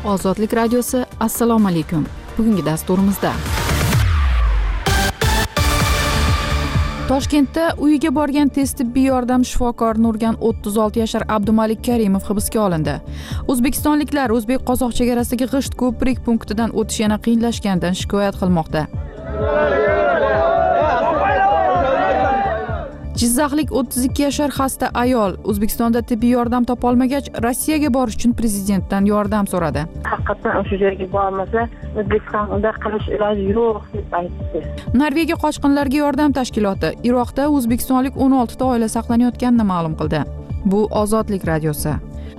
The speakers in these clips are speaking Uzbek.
Ozodlik radiosi. Assalomu alaykum. Bugungi dasturimizda Toshkentda uyiga borgan tez tibbiy yordam shifokorini urgan 36 yashar Abdumalik Karimov hibsga olindi. O'zbekistonliklar o'zbek-qozoq chegarasidagi G'isht ko'prik punktidan o'tish yana qiyinlashganidan shikoyat qilmoqda. Jizzaxlik 32 yashar xasta ayol O'zbekistonda tibbiy yordam topolmagach, Rossiyaga borish uchun prezidentdan yordam so'radi. Haqiqatan o'sha yerga bormasa, O'zbekistonda qilish iloji yo'q deb aytdi. Norvegiya qochqinlarga yordam tashkiloti Iroqda o'zbekistonlik 16 ta oila saqlanayotganini ma'lum qildi. Bu Ozodlik radiosi.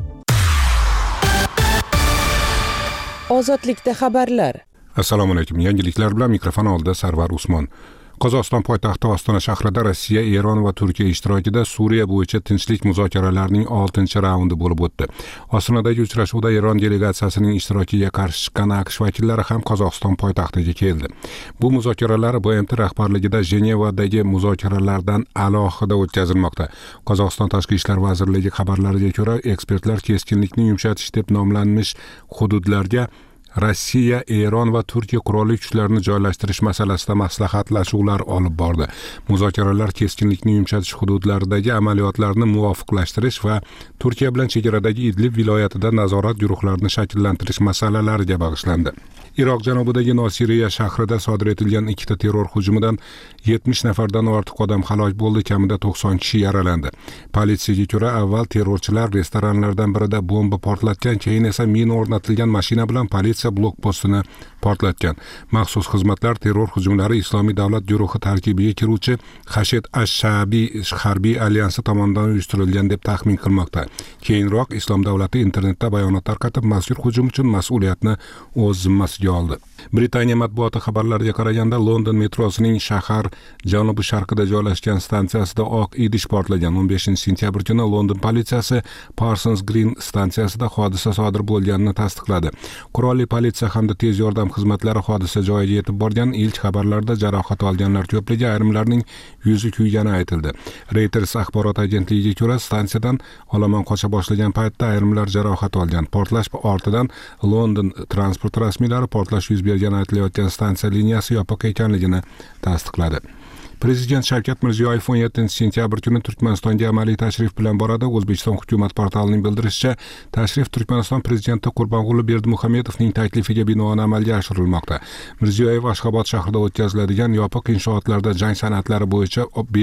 Ozodlikda xabarlar. Assalomu alaykum. Yangiliklar bilan mikrofon oldida Sarvar Usmon. Qozog'iston poytaxti Ostona shahrida Rossiya, Eron va Turkiya ishtirokida Suriya bo'yicha tinchlik muzokaralarining 6-raundi bo'lib o'tdi. Ostonadagi uchrashuvda Eron delegatsiyasining ishtirokiga qarshi chiqqan AQSh vakillari ham Qozog'iston poytaxtiga keldi. Bu muzokaralar BMT rahbarligida Jenevadagi muzokaralardan alohida o'tkazilmoqda. Qozog'iston Tashqi ishlar vazirligi xabarlariga ko'ra, ekspertlar keskinlikni yumshatish deb nomlanmish hududlarga Rossiya, Eron va Turkiya qurolli kuchlarini joylashtirish masalasida maslahatlashuvlar olib bordi. Muzokaralar keskinlikni yumshatish hududlaridagi amaliyotlarni muvofiqlashtirish va Turkiya bilan chegaradagi Idlib viloyatida nazorat guruhlarini shakllantirish masalalariga bag'ishlandi. Iroq janubidagi Nosiriya shahrida sodir etilgan 2 terror hujumidan 70 nafardan ortiq odam halok bo'ldi, kamida 90 kishi yaralandi. Politsiyaga ko'ra, avval terrorchilar restoranlardan birida bomba portlatgan, keyin esa mina o'rnatilgan mashina bilan politsiya blokpostini portlatgan. Maxsus xizmatlar terror hujumlari Islomiy davlat guruhi tarkibiga kiruvchi Hashed ash-Sha'biy harbiy alyansi tomonidan uyushtirilgan deb taxmin qilmoqda. Keyinroq Islom davlati internetda bayonot tarqatib, mazkur hujum uchun mas'uliyatni o'z zimmasiga oldi. Britaniya matbuoti xabarlariga qaraganda, London metrosining shahar janubi-sharqida joylashgan stansiyasida oq idish portlagan. 15-sentyabr kuni London politsiyasi Parsons Green stansiyasida hodisa sodir bo'lganini tasdiqladi. Qurolli politsiya hamda tez yordam xizmatlari hodisa joyiga yetib borgan. Ilk xabarlarda jarohat olganlar ko'pligi, ayrimlarning yuzi kuygani aytildi. Reuters axborot agentligiga ko'ra, stansiyadan olomon qocha boshlagan paytda ayrimlar jarohat olgan. Portlash ortidan London transport rasmiylari portlash yuz bergan aytilayotgan stansiya liniyasi yopiq ekanligini tasdiqladi. Prezident Shavkat Mirziyoyev 17-sentyabr kuni Turkmanistonga amaliy tashrif bilan boradi. O'zbekiston hukumat portalining bildirishicha, tashrif Turkmaniston prezidenti Qurbonquli Berdimuhamedovning taklifiga binoan amalga oshirilmoqda. Mirziyoyev Ashxobod shahrida o'tkaziladigan yopiq inshootlarda jang san'atlari bo'yicha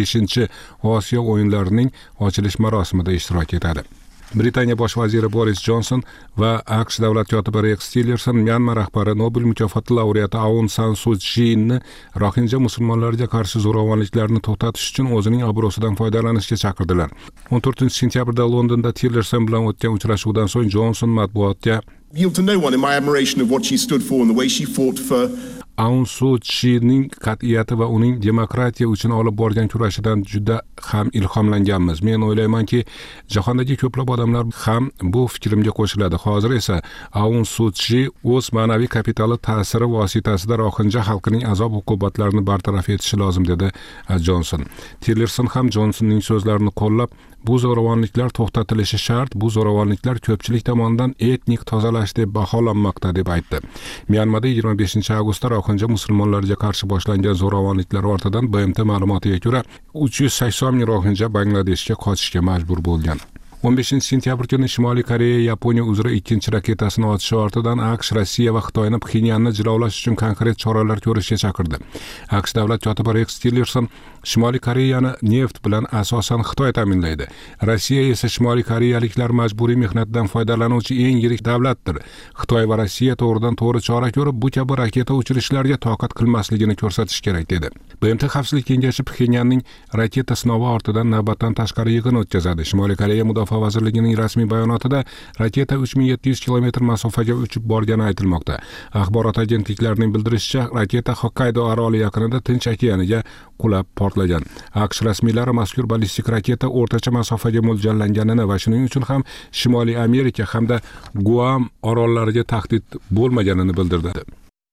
5-Osiyo o'yinlarining ochilish marosimida ishtirok etadi. Britaniya bosh vaziri Boris Johnson va AQSh davlat kotibi Rex Tillerson Myanma rahbari Nobel mukofoti laureati Aung San Suu Kyi'ni rohinja musulmonlarga qarshi zo'ravonliklarni to'xtatish uchun o'zining obro'sidan foydalanishga chaqirdilar. 14-sentyabrda Londonda Tillerson bilan o'tgan uchrashuvdan so'ng Johnson matbuotga yield to no one in my admiration of what she stood for and the way she fought for Aung Suu Kyi'ning qat'iyati va uning demokratiya uchun olib borgan kurashidan juda ham ilhomlanganmiz. Men o'ylaymanki, jahondagi ko'plab odamlar ham bu fikrimga qo'shiladi. Hozir esa Aung Suu Kyi o'z ma'naviy kapitali ta'siri vositasida rohinja xalqining azob-uqubatlarini bartaraf etishi lozim, dedi Johnson. Tillerson ham Johnsonning so'zlarini qo'llab, bu zo'ravonliklar to'xtatilishi shart, bu zo'ravonliklar ko'pchilik tomonidan etnik tozalash deb baholanmoqda deb aytdi. Myanmada 25-avgustda rohinja musulmonlarga qarshi boshlangan zo'ravonliklar ortidan BMT ma'lumotiga ko'ra 380 ming rohinja Bangladeshga qochishga majbur bo'lgan. 15-sentyabr kuni Shimoliy Koreya Yaponiya uzra 2-raketasini otishi ortidan AQSh, Rossiya va Xitoyni Pxenyanni jilovlash uchun konkret choralar ko'rishga chaqirdi. AQSh davlat kotibi Rex Tillerson Shimoliy Koreyani neft bilan asosan Xitoy ta'minlaydi. Rossiya esa Shimoliy koreyaliklar majburiy mehnatdan foydalanuvchi eng yirik davlatdir. Xitoy va Rossiya to'g'ridan-to'g'ri chora ko'rib, bu kabi raketa uchirishlarga toqat qilmasligini ko'rsatish kerak, dedi. BMT Xavfsizlik kengashi Pxenyanning raketa sinovi ortidan navbatdan tashqari yig'in o'tkazadi. Shimoliy Koreya Mudofaa vazirligining rasmiy bayonotida raketa 3700 kilometr masofaga uchib borgani aytilmoqda. Axborot agentliklarining bildirishicha, raketa Xokkaydo oroli yaqinida Tinch okeaniga qulab portlagan. AQSh rasmiylari mazkur ballistik raketa o'rtacha masofaga mo'ljallanganini va shuning uchun ham Shimoliy Amerika hamda Guam orollariga tahdid bo'lmaganini bildirdi.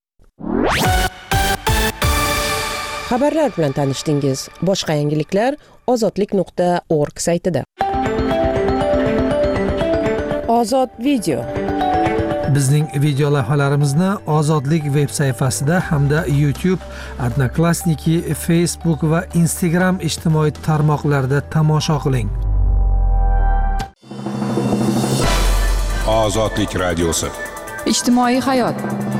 Xabarlar bilan tanishdingiz. Boshqa yangiliklar ozodlik.org saytida. Ozod video. Bizning video lavhalarimizni Ozodlik veb sayfasida hamda YouTube, Odnoklassniki, Facebook va Instagram ijtimoiy tarmoqlarida tomosha qiling. Ozodlik radiosi. Ijtimoiy hayot.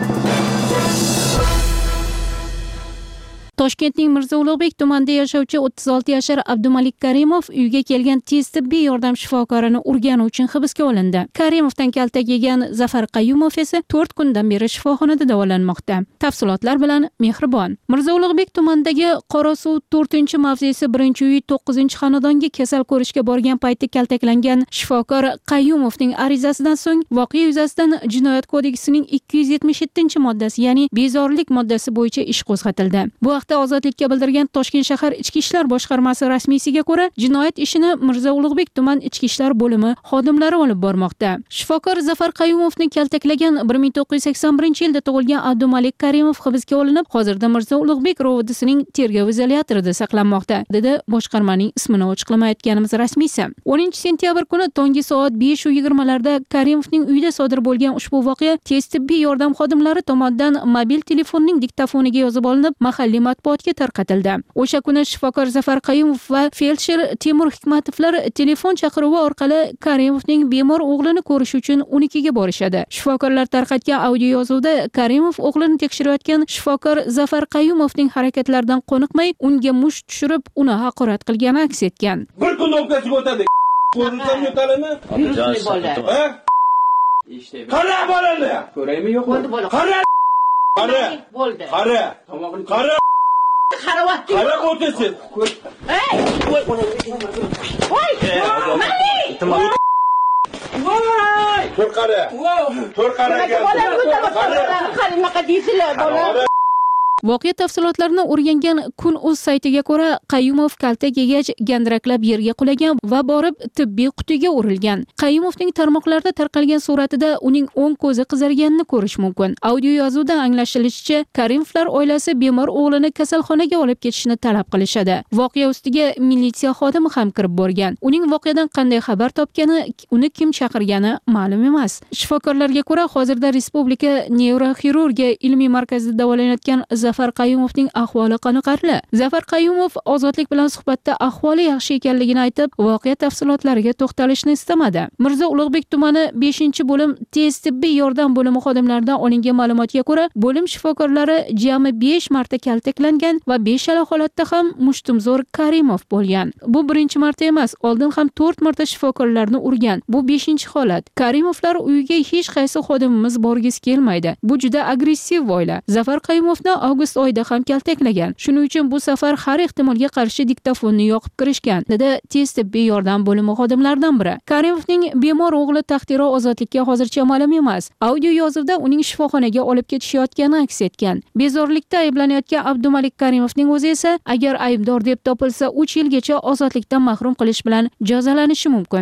Toshkentning Mirzo Ulug'bek tumanida yashovchi 36 yashar Abdumalik Karimov uyga kelgan tez tibbiy yordam shifokorini urgani uchun hibsga olindi. Karimovdan kaltak yegan Zafar Qayumov esa 4 kundan beri shifoxonada davolanmoqda. Tafsilotlar bilan Mehribon. Mirzo Ulug'bek tumanidagi Qorasuv 4-mavzesi 1-uy 9-xonadonga kasal ko'rishga borgan paytda kaltaklangan shifokor Qayumovning arizasidan so'ng voqea yuzasidan Jinoyat kodeksining 277-moddasi, ya'ni bezorilik moddasi bo'yicha ish qo'zg'atildi. Bu Ozodlikka bildirgan Toshkent shahar Ichki ishlar boshqarmasi rasmiysiga ko'ra, jinoyat ishini Mirzo Ulug'bek tuman Ichki ishlar bo'limi xodimlari olib bormoqda. Shifokor Zafar Qayumovni kaltaklagan 1981-yilda tug'ilgan Abdumalik Karimov hibsga olinib, hozirda Mirzo Ulug'bek rovodisining tergov izolyatorida saqlanmoqda, dedi boshqarmaning ismini ochiqlamayotganimiz rasmiysi. 10-sentyabr kuni tongi soat 5:20larda Karimovning uyida sodir bo'lgan ushbu voqea tez tibbiy yordam xodimlari tomonidan mobil telefonning diktafoniga yozib olinib, mahalliy matbuotga tarqatildi. O'sha kuni shifokor Zafar Qayumov va feldsher Temur Hikmatovlar telefon chaqiruvi orqali Karimovning bemor o'g'lini ko'rish uchun unikiga borishadi. Shifokorlar tarqatgan audio yozuvda Karimov o'g'lini tekshirayotgan shifokor Zafar Qayumovning harakatlaridan qoniqmay, unga musht tushirib, uni haqorat qilgani aks etgan. Bir kun o'tkazib o'tadi. Ko'rsam yo'talini? Ha? Qara bolani. Ko'raymi yo'qmi? Qara. Qara. Bo'ldi. Qara. Qara. Qaravotdi. Qara o'tasiz. Ey! Voy! Mani! Voy! To'rqara. To'rqara keldi. Voqea tafsilotlarini o'rgangan Kun.uz saytiga ko'ra, Qayumov kaltak yegach gandiraklab yerga qulagan va borib tibbiy qutiga urilgan. Qayumovning tarmoqlarda tarqalgan suratida uning o'ng ko'zi qizarganini ko'rish mumkin. Audio yozuvdan anglashilishicha, Karimovlar oilasi bemor o'g'lini kasalxonaga olib ketishni talab qilishadi. Voqea ustiga militsiya xodimi ham kirib borgan. Uning voqeadan qanday xabar topgani, uni kim chaqirgani ma'lum emas. Shifokorlarga ko'ra, hozirda Respublika neyroxirurgiya ilmiy markazida davolanayotgan Zafar Qayumovning ahvoli qoniqarli. Zafar Qayumov Ozodlik bilan suhbatda ahvoli yaxshi ekanligini aytib, voqea tafsilotlariga to'xtalishni istamadi. Mirzo Ulug'bek tumani 5-bo'lim tez tibbiy yordam bo'limi xodimlaridan olingan ma'lumotga ko'ra, bo'lim shifokorlari jami 5 marta kaltaklangan va 5 holatda ham mushtumzo'r Karimov bo'lgan. Bu birinchi marta emas, oldin ham 4 marta shifokorlarni urgan. Bu 5-holat. Karimovlar uyiga hech qaysi xodimimiz borgisi kelmaydi. Bu juda agressiv oila. Zafar Qayumovni avgust oyida ham kaltaklagan. Shuning uchun bu safar har ehtimolga qarshi diktafonni yoqib kirishgan, dedi tez tibbiy yordam bo'limi xodimlaridan biri. Karimovning bemor o'g'li taqdiri ozodlikka hozircha ma'lum emas. Audio yozuvda uning shifoxonaga olib ketishayotgani aks etgan. Bezorilikda ayblanayotgan Abdumalik Karimovning o'zi esa agar aybdor deb topilsa 3 yilgacha ozodlikdan mahrum qilish bilan jazolanishi mumkin.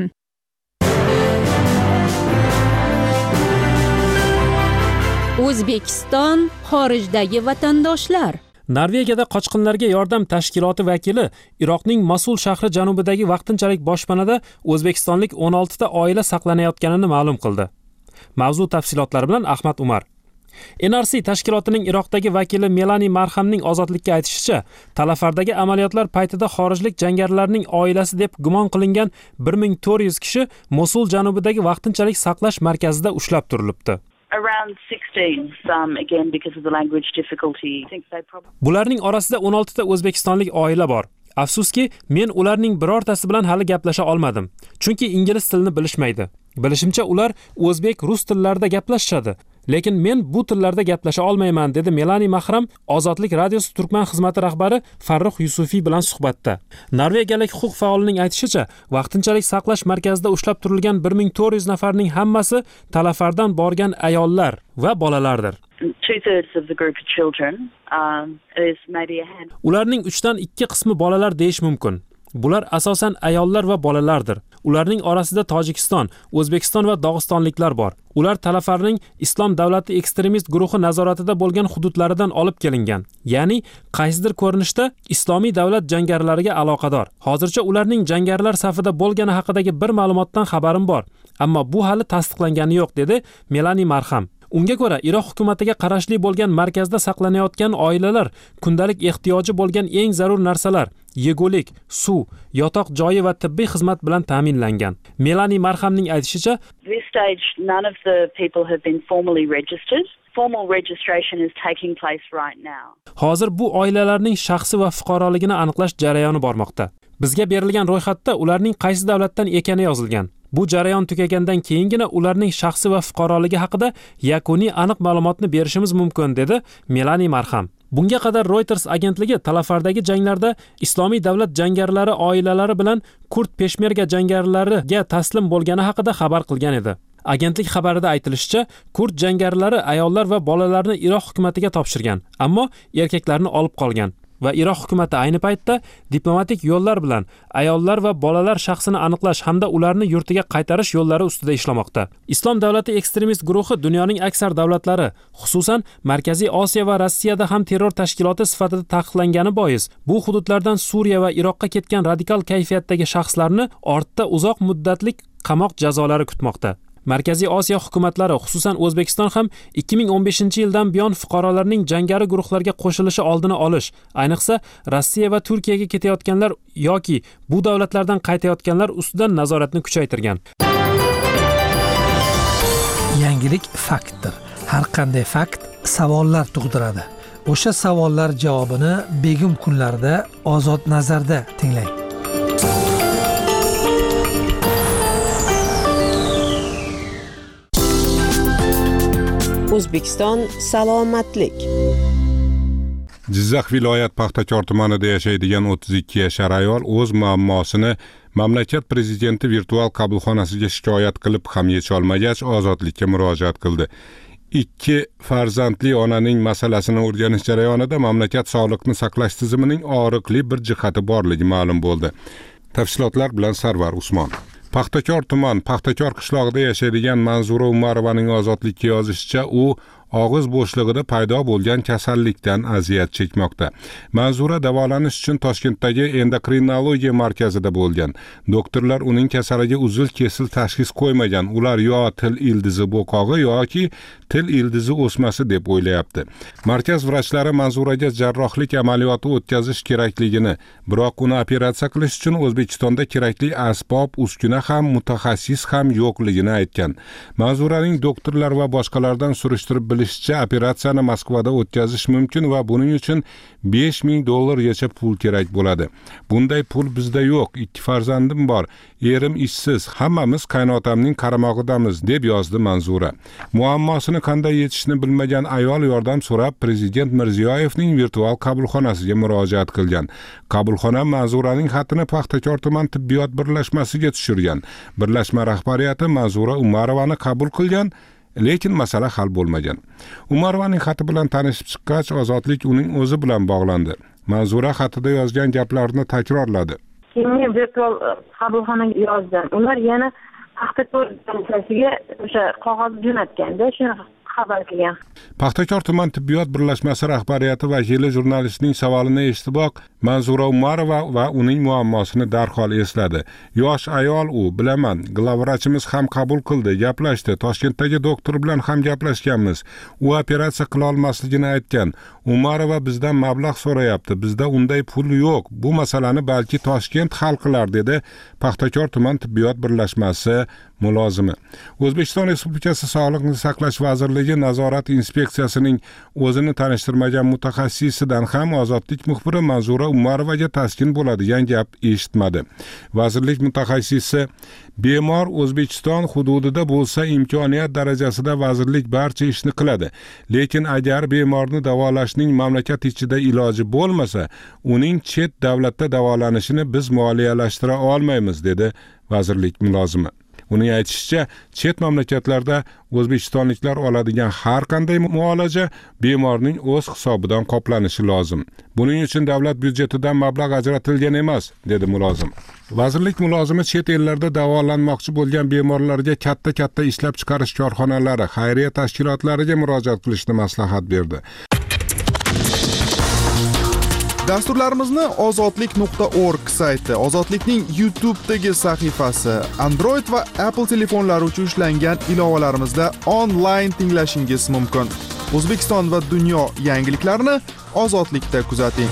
O'zbekiston xorijdagi vatandoshlar. Norvegiyada qochqinlarga yordam tashkiloti vakili Iroqning Mosul shahri janubidagi vaqtinchalik boshpanada o'zbekistonlik 16 ta oila saqlanayotganini ma'lum qildi. Mavzu tafsilotlari bilan Ahmad Umar. NRC tashkilotining Iroqdagi vakili Melani Marhamning ozodlikka aytishicha, Talafardagi amaliyotlar paytida xorijlik jangarilarning oilasi deb gumon qilingan 1400 kishi Mosul janubidagi vaqtinchalik saqlash markazida ushlab turilibdi. Around 16, some again because of the language difficulty. Bularning orasida 16 ta o'zbekistonlik oila bor. Afsuski, men ularning birortasi bilan hali gaplasha olmadim, chunki ingliz tilini bilishmaydi. Bilishimcha ular o'zbek, rus tillarida gaplashadi. Lekin men bu tillarda gaplasha olmayman, dedi Melani Mahram Ozodlik radiosi Turkman xizmati rahbari Farruh Yusufiy bilan suhbatda. Norvegiyalik huquq faolining aytishicha, vaqtinchalik saqlash markazida ushlab turilgan 1400 nafarning hammasi Talafardan borgan ayollar va bolalardir. 2/3 of the group are children. Is maybe a hand. Ularning 3dan 2 qismi bolalar deyish mumkin. Bular asosan ayollar va bolalardir. Ularning orasida Tojikiston, O'zbekiston va Dog'istonliklar bor. Ular Talafarning Islom davlati ekstremist guruhi nazoratida bo'lgan hududlaridan olib kelingan. Ya'ni qaysidir ko'rinishda Islomiy davlat jangarilariga aloqador. Hozircha ularning jangarilar safida bo'lgani haqidagi bir ma'lumotdan xabarim bor, ammo bu hali tasdiqlangani yo'q, dedi Melani Marham. Unga ko'ra, Iroq hukumatiga qarashli bo'lgan markazda saqlanayotgan oilalar kundalik ehtiyoji bo'lgan eng zarur narsalar, yegulik, suv, yotoq joyi va tibbiy xizmat bilan ta'minlangan. Melani Marhamning aytishicha, This stage, none of the people have been formally registered. Formal registration is taking place right now. Hozir bu oilalarning shaxsi va fuqaroligini aniqlash jarayoni bormoqda. Bizga berilgan ro'yxatda ularning qaysi davlatdan ekani yozilgan. Bu jarayon tugagandan keyingina ularning shaxsi va fuqaroligi haqida yakuniy aniq ma'lumotni berishimiz mumkin, dedi Melani Marham. Bunga qadar Reuters agentligi Talafardagi janglarda Islomiy davlat jangarilari oilalari bilan Kurd peshmerga jangarilariga taslim bo'lgani haqida xabar qilgan edi. Agentlik xabarida aytilishicha, Kurd jangarilari ayollar va bolalarni Iroq hukumatiga topshirgan, ammo erkaklarni olib qolgan. Va Iroq hukumati ayni paytda diplomatik yo'llar bilan ayollar va bolalar shaxsini aniqlash hamda ularni yurtiga qaytarish yo'llari ustida ishlamoqda. Islom davlati ekstremist guruhi dunyoning aksar davlatlari, xususan Markaziy Osiyo va Rossiyada ham terror tashkiloti sifatida taqiqlangani bois, bu hududlardan Suriya va Iroqqa ketgan radikal kayfiyatdagi shaxslarni ortda uzoq muddatlik qamoq jazolari kutmoqda. Markaziy Osiyo hukumatlari, xususan O'zbekiston ham 2015-yildan buyon fuqarolarning jangari guruhlarga qo'shilishi oldini olish, ayniqsa Rossiya va Turkiyaga ketayotganlar yoki bu davlatlardan qaytayotganlar ustidan nazoratni kuchaytirgan. Yangilik faktdir. Har qanday fakt savollar tug'diradi. O'sha savollar javobini begum kunlarda Ozod nazarda tinglang. O'zbekiston salomatlik. Jizzax viloyat Paxtakor tumanida yashaydigan 32 yashar ayol o'z muammosini mamlakat prezidenti virtual qabulxonasiga shikoyat qilib ham yecholmagach ozodlikka murojaat qildi. 2 farzandli onaning masalasini o'rganish jarayonida mamlakat sog'liqni saqlash tizimining og'riqli bir jihati borligi ma'lum bo'ldi. Tafsilotlar bilan Sarvar Usmon. Paxtakor tuman Paxtakor qishlog'ida yashaydigan Manzura Umarovaning ozodlikka yozishicha, u og'iz bo'shlig'ida paydo bo'lgan kasallikdan aziyat chekmoqda. Manzura davolanish uchun Toshkentdagi endokrinologiya markazida bo'lgan. Doktorlar uning kasaliga uzil-kesil tashxis qo'ymagan. Ular yo til ildizi bo'qog'i yoki til ildizi o'smasi deb o'ylayapti. Markaz vrachlari Manzuraga jarrohlik amaliyoti o'tkazish kerakligini, biroq uni operatsiya qilish uchun O'zbekistonda kerakli asbob, uskuna ham mutaxassis ham yo'qligini aytgan. Manzuraning doktorlar va boshqalardan surishtirib bilishicha, operatsiyani Moskvada o'tkazish mumkin va buning uchun $5,000 pul kerak bo'ladi. Bunday pul bizda yo'q. 2 farzandim bor. Erim ishsiz. Hammamiz qaynotamning qaramog'idamiz, deb yozdi Manzura. Muammosini qanday yechishni bilmagan ayol yordam so'rab Prezident Mirziyoyevning virtual qabulxonasiga murojaat qilgan. Qabulxona Manzuraning xatini Paxtakor tuman tibbiyot birlashmasiga tushirgan. Birlashma rahbariyati Manzura Umarovani qabul qilgan, lekin masala hal bo'lmagan. Umarovaning xati bilan tanishib chiqqach, ozodlik uning o'zi bilan bog'landi. Manzura xatida yozgan gaplarni takrorladi. Men virtual qabulxonaga yozdim. Ular yana Paxtakor komissiyasiga o'sha qog'oz jo'natganda shuni xabar qilgan. Paxtakor tuman tibbiyot birlashmasi rahbariyati vakili jurnalistning savolini eshitiboq, Manzura Umarova va uning muammosini darhol esladi. Yosh ayol u, bilaman, glavvrachimiz ham qabul qildi, gaplashdi, Toshkentdagi doktor bilan ham gaplashganmiz. U operatsiya qila olmasligini aytgan. Umarova bizdan mablag' so'rayapti, bizda unday pul yo'q. Bu masalani balki Toshkent hal qilar, dedi Paxtakor tuman tibbiyot birlashmasi mulozimi. O'zbekiston Respublikasi Sog'liqni saqlash vazirligi nazorat inspeksiyasining o'zini tanishtirmagan mutaxassisidan ham ozodlik muxbiri Manzura Umarovaga taskin bo'ladigan gap eshitmadi. Vazirlik mutaxassisi, bemor O'zbekiston hududida bo'lsa imkoniyat darajasida vazirlik barcha ishni qiladi. Lekin agar bemorni davolashning mamlakat ichida iloji bo'lmasa, uning chet davlatda davolanishini biz moliyalashtira olmaymiz, dedi vazirlik mulozimi. Uning aytishicha, chet mamlakatlarda o'zbekistonliklar oladigan har qanday muolaja bemorning o'z hisobidan qoplanishi lozim. Buning uchun davlat byudjetidan mablag' ajratilgan emas, dedi mulozim. Vazirlik mulozimi chet ellarda davolanmoqchi bo'lgan bemorlarga katta ishlab chiqarish korxonalari, xayriya tashkilotlariga murojaat qilishni maslahat berdi. Dasturlarimizni ozodlik.org sayti, Ozodlikning YouTube'dagi sahifasi, Android va Apple telefonlari uchun ishlangan ilovalarimizda onlayn tinglashingiz mumkin. O'zbekiston va dunyo yangiliklarini Ozodlikda kuzating.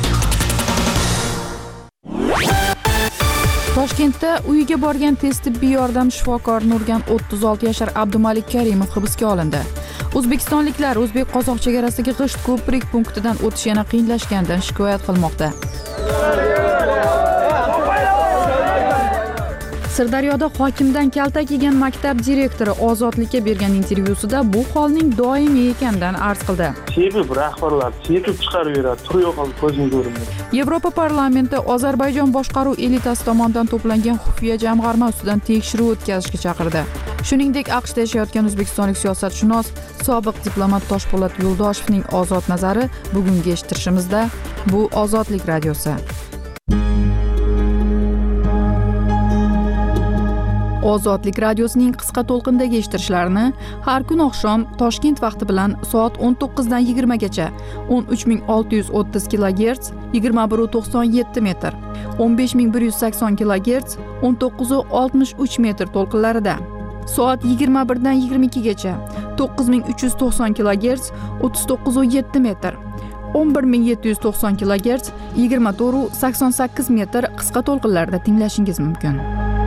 Toshkentda uyiga borgan tez tibbiy yordam shifokorini urgan 36 yashar Abdumalik Karimov hibsga olindi. O'zbekistonliklar o'zbek-qozoq chegarasidagi G'isht ko'prik punktidan o'tish yana qiyinlashganidan shikoyat qilmoqda. Sirdaryoda hokimdan kaltak yegan maktab direktori Ozodlikka bergan intervyusida bu holning doimiy ekanidan arz qildi. Chekib rahbarlar chekib chiqaraveradi, turib qolib ko'zim ko'rinmaydi. Yevropa parlamenti Ozarbayjon boshqaruv elitasi tomonidan to'plangan xufiya jamg'arma ustidan tekshiruv o'tkazishga chaqirdi. Shuningdek, AQShda yashayotgan o'zbekistonlik siyosatshunos, sobiq diplomat Toshpo'lat Yo'ldoshevning ozod nazari bugungi eshittirishimizda. Bu Ozodlik radiosi. Ozodlik radiosining qisqa to'lqindagi eshittirishlarini har kun oqshom Toshkent vaqti bilan soat 19 dan 20 gacha 13630 kHz 2197 metr, 15180 kHz 1963 metr to'lqinlarida, soat 21 dan 22 gacha 9390 kHz 3907 metr, 11790 kHz 2488 metr qisqa to'lqinlarda tinglashingiz mumkin.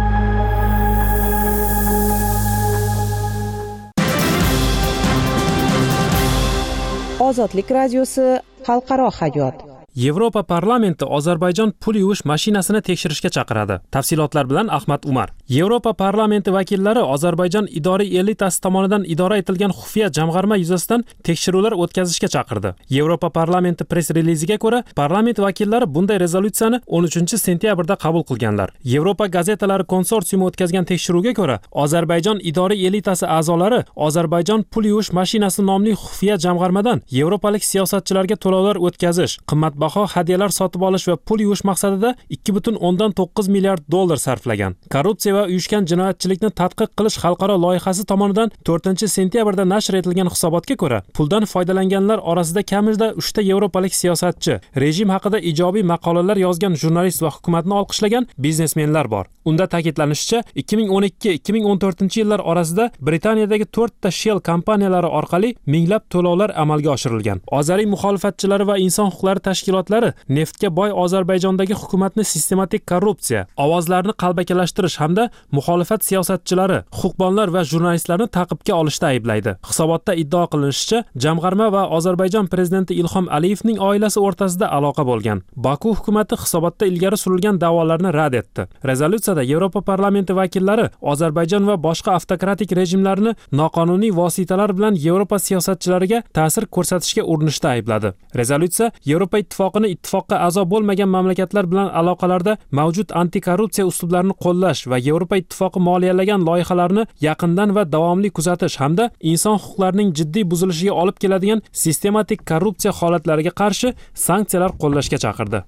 Ozodlik radiosi xalqaro hayot. Yevropa parlamenti Ozarbayjon pul yuvish mashinasini tekshirishga chaqiradi. Tafsilotlar bilan Ahmad Umar. Yevropa parlamenti vakillari Ozarbayjon idoriy elitasi tomonidan idora etilgan xufiya jamg'arma yuzasidan tekshiruvlar o'tkazishga chaqirdi. Yevropa parlamenti press reliziga ko'ra, parlament vakillari bunday rezolyutsiyani 13-sentyabrda qabul qilganlar. Yevropa gazetalari konsorsiumi o'tkazgan tekshiruvga ko'ra, Ozarbayjon idoriy elitasi a'zolari Ozarbayjon pul yuvish mashinasi nomli xufiya jamg'armadan yevropalik siyosatchilarga to'lovlar o'tkazish, qimmatbaho hadyalar sotib olish va pul yuvish maqsadida 2.9 milliard dollar sarflagan. Korrupsiya va uyushgan jinoyatchilikni tadqiq qilish xalqaro loyihasi tomonidan 4-sentyabrda nashr etilgan hisobotga ko'ra, puldan foydalanganlar orasida kamida 3 ta yevropalik siyosatchi, rejim haqida ijobiy maqolalar yozgan jurnalist va hukumatni olqishlagan biznesmenlar bor. Unda ta'kidlanishicha, 2012-2014 yillar orasida Britaniyadagi 4 ta Shell kompaniyalari orqali minglab to'lovlar amalga oshirilgan. Ozariy muxolifatchilari va inson huquqlari tashkilotlari neftga boy Ozarbayjondagi hukumatni sistematik korrupsiya, ovozlarni qalbakilashtirish hamda muxolifat siyosatchilari, huquqbonlar va jurnalistlarni ta'qibga olishda ayblaydi. Hisobotda iddio qilinishicha, jamg'arma va Ozarbayjon prezidenti Ilhom Aliyevning oilasi o'rtasida aloqa bo'lgan. Baku hukumatı hisobotda ilgari surilgan da'volarni rad etdi. Rezolyutsiyada Yevropa parlamenti vakillari Ozarbayjon va boshqa avtokratik rejimlarni noqonuniy vositalar bilan Yevropa siyosatchilariga ta'sir ko'rsatishga urinishda aybladi. Rezolyutsiya Yevropa ittifoqini ittifoqqa a'zo bo'lmagan mamlakatlar bilan aloqalarda mavjud antikorrupsiya uslublarini qo'llash va Yevropa ittifoqi moliyalagan loyihalarni yaqindan va davomli kuzatish hamda inson huquqlarining jiddiy buzilishiga olib keladigan sistematik korrupsiya holatlariga qarshi sanksiyalar qo'llashga chaqirdi.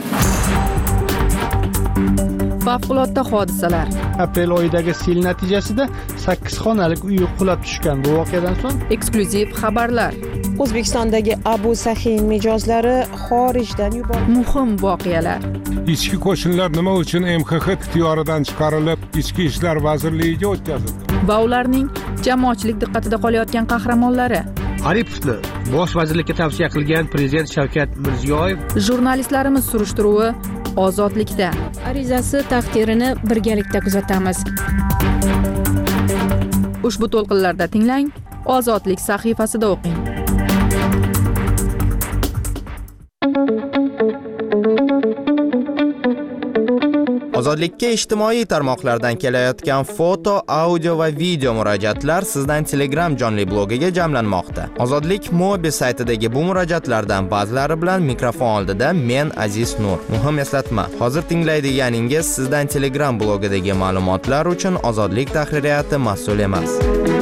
Favqulodda hodisalar. Aprel oyidagi sel natijasida 8 xonalik uy qulab tushgan. Bu voqeadan so'ng eksklyuziv xabarlar. O'zbekistondagi Abu Sahin mijozlari xorijdan yuborildi. Muhim voqealar. Ichki qo'shinlar nima uchun MXX ixtiyoridan chiqarilib, Ichki ishlar vazirligiga o'tkazildi? Va ularning jamoatchilik diqqatida qolayotgan qahramonlari. Aripovni bosh vazirlikka tavsiya qilgan prezident Shavkat Mirziyoyev. Jurnalistlarimiz surishtiruvi Ozodlikda. Arizasi taqdirini birgalikda kuzatamiz. Ushbu to'lqinlarda tinglang, Ozodlik sahifasida o'qing. Ozodlikka ijtimoiy tarmoqlardan kelayotgan foto, audio va video murojaatlar sizdan Telegram jonli blogiga jamlanmoqda. Ozodlik Mobi saytidagi bu murojaatlardan ba'zilari bilan mikrofon oldida men Aziz Nur. Muhim eslatma, hozir tinglaydiganingiz sizdan Telegram blogidagi ma'lumotlar uchun Ozodlik tahririyati mas'ul emas.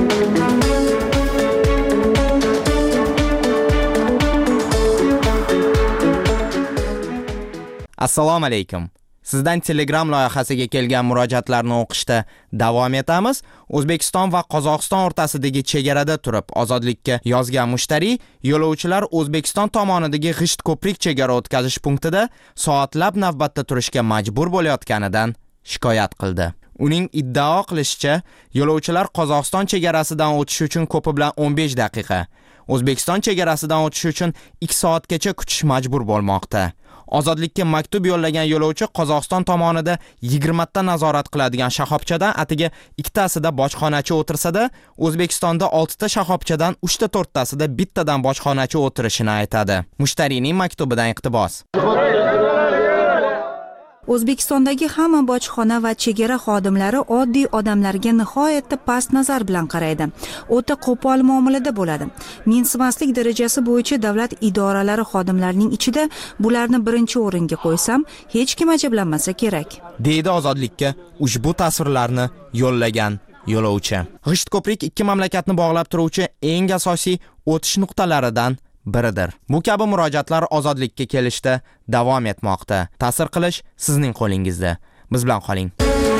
Assalomu alaykum. Sizdan Telegram loyihasiga kelgan murojaatlarni o'qishda davom etamiz. O'zbekiston va Qozog'iston o'rtasidagi chegarada turib ozodlikka yozgan mushtariy yo'lovchilar O'zbekiston tomonidagi G'isht ko'prik chegara o'tkazish punktida soatlab navbatda turishga majbur bo'layotganidan shikoyat qildi. Uning iddao qilishicha, yo'lovchilar Qozog'iston chegarasidan o'tish uchun ko'pi bilan 15 daqiqa, O'zbekiston chegarasidan o'tish uchun 2 soatgacha kutish majbur bo'lmoqda. Ozodlikka maktub yo'llagan yo'lovchi Qozog'iston tomonida 20 ta nazorat qiladigan shoxobchadan atiga 2 tasida bojxonachi o'tirsada, O'zbekistonda 6 ta shoxobchadan 3 ta 4 tasida bittadan bojxonachi o'tirishini aytadi. Mushtariyning maktubidan iqtibos. O'zbekistondagi hamma bojxona va chegara xodimlari oddiy odamlarga nihoyatda past nazar bilan qaraydi. O'ta qo'pol muomalada bo'ladi. Mensimaslik darajasi bo'yicha davlat idoralari xodimlarining ichida bularni birinchi o'ringa qo'ysam, hech kim ajablanmasa kerak. Deydi Ozodlikka ushbu tasvirlarni yo'llagan yo'lovchi. G'isht ko'prik ikki mamlakatni bog'lab turuvchi eng asosiy o'tish nuqtalaridan biridir. Bu kabi murojaatlar Ozodlikka kelishda davom etmoqda. Ta'sir qilish sizning qo'lingizda. Biz bilan qoling.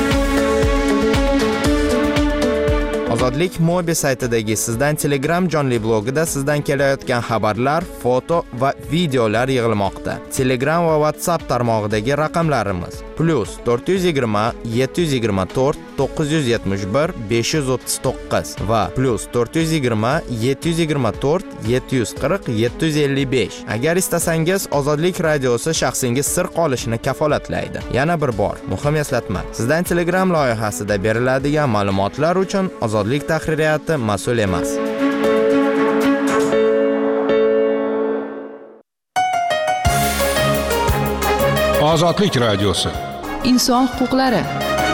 Ozodlik Mobi saytidagi sizdan Telegram jonli blogida sizdan kelayotgan xabarlar, foto va videolar yig'ilmoqda. Telegram va WhatsApp tarmog'idagi raqamlarimiz +420 724 971 539 va +420 724 740 755. Agar istasangiz, Ozodlik radiosi shaxsingiz sir qolishini kafolatlaydi. Yana bir bor, muhim eslatma. Sizdan Telegram loyihasida beriladigan ma'lumotlar uchun Ozodlik tahririyati mas'ul emas. Ozodlik radiosi. Inson huquqlari.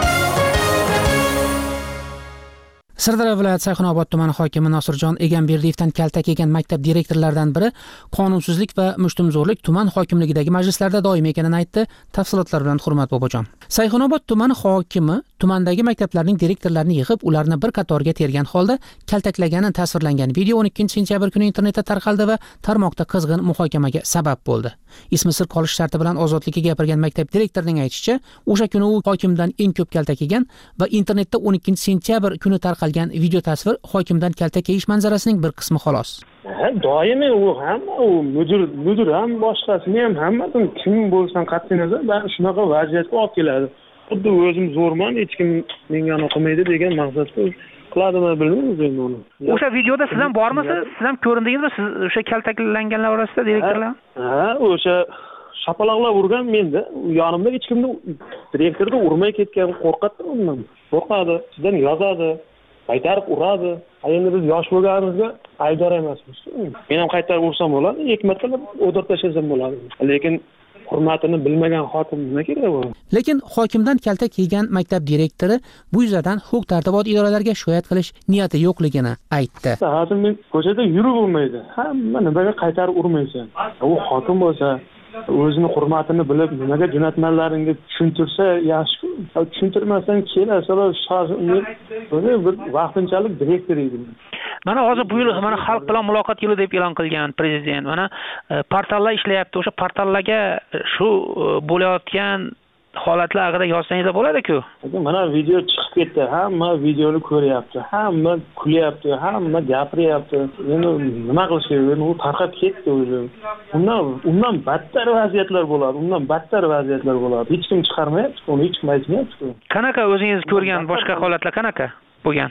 Sirdaryo viloyati Sayxunobod tumani hokimi Nosirjon Egamberdiyevdan kaltak yegan maktab direktorlaridan biri qonunsizlik va mushtumzo'rlik tuman hokimligidagi majlislarda doim ekanini aytdi. Tafsilotlar bilan Hurmat Bobojon. Sayxunobod tumani hokimi tumandagi maktablarning direktorlarini yig'ib, ularni bir qatorga tergan holda kaltaklagani tasvirlangan video 12-sentyabr kuni internetda tarqaldi va tarmoqda qizg'in muhokamaga sabab bo'ldi. Ismi sir qolish sharti bilan ozodlikka gapirgan maktab direktorining aytishicha, o'sha kuni u hokimdan eng ko'p kaltak yegan va internetda 12-sentyabr kuni tarqalgan video tasvir hokimdan kaltak yeyish manzarasining bir qismi xolos. Doimiy u hamma u mudir ham boshqasini ham hammadan kim bo'lsan qat'iy nazar bari shunaqa vaziyatga olib keladi. Xuddi o'zim zo'rman, hech kim menga o'qimaydi degan maqsadda qiladimi bilmaymiz endi uni. O'sha videoda siz ham bormisiz? Siz ham ko'rindingizmi? Siz o'sha kaltaklanganlar orasida direktorlar? Ha, o'sha shapaloqlar urgan menda. Yonimda hech kimni direktorda urmay ketgan qo'rqadi undan. Qo'rqadi, sizdan yozadi, qaytarib uradi. Endi biz yosh bo'lganimizga aybdor emasmiz. Men ham qaytarib ursam bo'ladi, hikmatlab o'dirib tashlasam bo'ladi. Lekin hurmatini bilmagan hokim nima kerak bu? Lekin hokimdan kaltak yegan maktab direktori bu yuzasidan huquq-tartibot idoralariga shikoyat qilish niyati yo'qligini aytdi. Hozir men ko'chada yurib bo'lmaydi. Hamma nimaga qaytarib urmaysan? U hokim bo'lsa, o'zini hurmatini bilib, nimaga jo'natmanlaringga tushuntirsa yaxshi-ku. Tushuntirmasdan kelasalar bir vaqtinchalik direktor edi. Mana hozir bu yil mana xalq bilan muloqot yili deb e'lon qilgan prezident. Mana portallar ishlayapti. O'sha portallarga shu bo'layotgan holatlar haqida yozsangizlar bo'ladi-ku. Mana video chiqib ketdi. Hamma videoni ko'ryapti. Hamma kulyapti, hamma gapiryapti. Endi nima qilish kerak? U tarqab ketdi o'zi. Undan battar vaziyatlar bo'ladi. Hech kim chiqarmayapti, uni hech kim aytmayapti. Qanaqa o'zingiz ko'rgan boshqa holatlar qanaqa bo'lgan?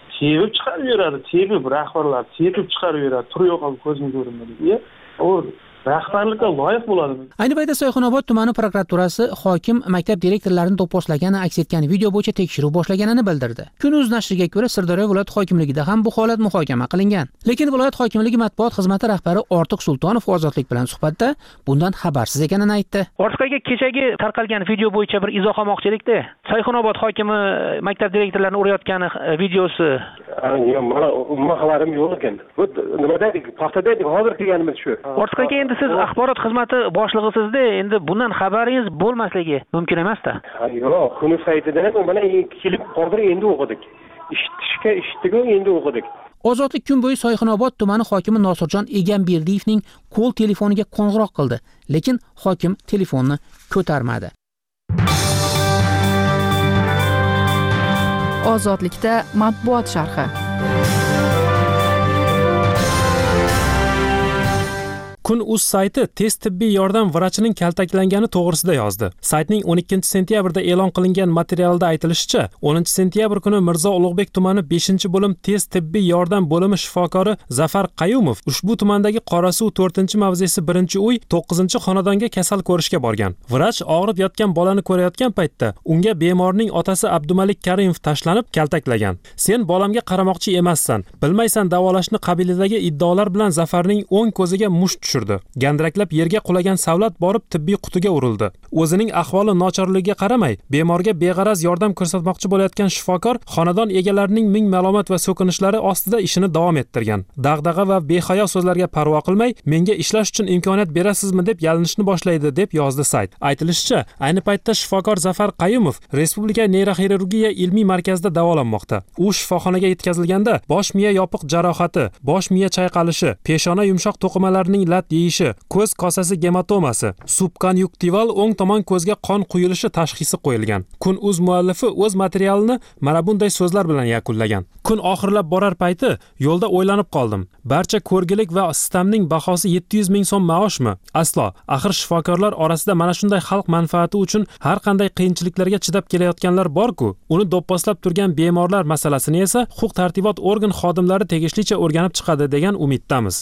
Tepib chiqarib yuradi, rahbarlar tepib chiqarib yuradi. Tur yo'q, ko'zim ko'rinmaydi. U rahbarlikka loyiq bo'ladi. Ayni paytda Sayxunobod tumani prokuraturasi hokim maktab direktorlarini do'pposlagani aks etgan video bo'yicha tekshiruv boshlaganini bildirdi. Kun.uz nashriga ko'ra Sirdaryo viloyat hokimligida ham bu holat muhokama qilingan. Lekin viloyat hokimligi matbuot xizmati rahbari Ortiq Sultonov Ozodlik bilan suhbatda bundan xabarsiz ekanini aytdi. Ortiq aka, kechagi tarqalgan video bo'yicha bir izoh olmoqchilikda. Sayxunobod hokimi maktab direktorlarini urayotgani videosi. Mana xabarim yo'q ekan. Bu nimada paxtada hozir kelganimiz shu. Ortiq aka, endi siz axborot xizmati boshlig'isizda, endi bundan xabaringiz bo'lmasligi mumkin emas-da. Yo'q, Kun.uz saytidan mana kelib hozir endi o'qidik. Eshitdik-ku, endi o'qidik. Ozodlik kun bo'yi Sayxunobod tumani hokimi Nosirjon Egamberdiyevning qo'l telefoniga qo'ng'iroq qildi, lekin hokim telefonni ko'tarmadi. Ozodlikda matbuot sharhi. Kun.uz sayti tez tibbiy yordam vrachining kaltaklangani to'g'risida yozdi. Saytning 12-sentyabrda e'lon qilingan materialda aytilishicha, 10-sentyabr kuni Mirzo Ulug'bek tumani 5-bo'lim tez tibbiy yordam bo'limi shifokori Zafar Qayumov ushbu tumandagi Qorasuv 4-mavzesi 1-uy 9-xonadonga kasal ko'rishga borgan. Vrach og'rib yotgan bolani ko'rayotgan paytda unga bemorning otasi Abdumalik Karimov tashlanib kaltaklagan. Sen bolamga qaramoqchi emassan, bilmaysan davolashni qabilidagi iddaolar bilan Zafarning o'ng ko'ziga musht tushirdi. Gandraklab yerga qulagan savlat borib tibbiy qutiga urildi. O'zining ahvoli nochorligiga qaramay, bemorga beg'araz yordam ko'rsatmoqchi bo'layotgan shifokor xonadon egalarining ming malomat va so'kinishlari ostida ishini davom ettirgan. Dag'dag'a va behayo so'zlarga parvo qilmay, menga ishlash uchun imkoniyat berasizmi deb yalinishni boshlaydi deb yozdi sayt. Aytilishicha, ayni paytda shifokor Zafar Qayumov Respublika neyroxirurgiya ilmiy markazida davolanmoqda. U shifoxonaga yetkazilganda bosh miya yopiq jarohati, bosh miya chayqalishi, peshona yumshoq to'qimalarining lat yeyishi, ko'z kosasi gematomasi, subkonjunktival o'ng tomon ko'zga qon quyilishi tashxisi qo'yilgan. Kun.uz muallifi o'z materialini mana bunday so'zlar bilan yakunlagan. Kun oxirlab borar payti yo'lda o'ylanib qoldim. Barcha ko'rgilik va sistemning bahosi 700 ming so'm maoshmi? Aslo. Axir shifokorlar orasida mana shunday xalq manfaati uchun har qanday qiyinchiliklarga chidab kelayotganlar bor-ku. Uni do'pposlab turgan bemorlar masalasini esa huquq-tartibot organ xodimlari tegishlicha o'rganib chiqadi degan umiddamiz.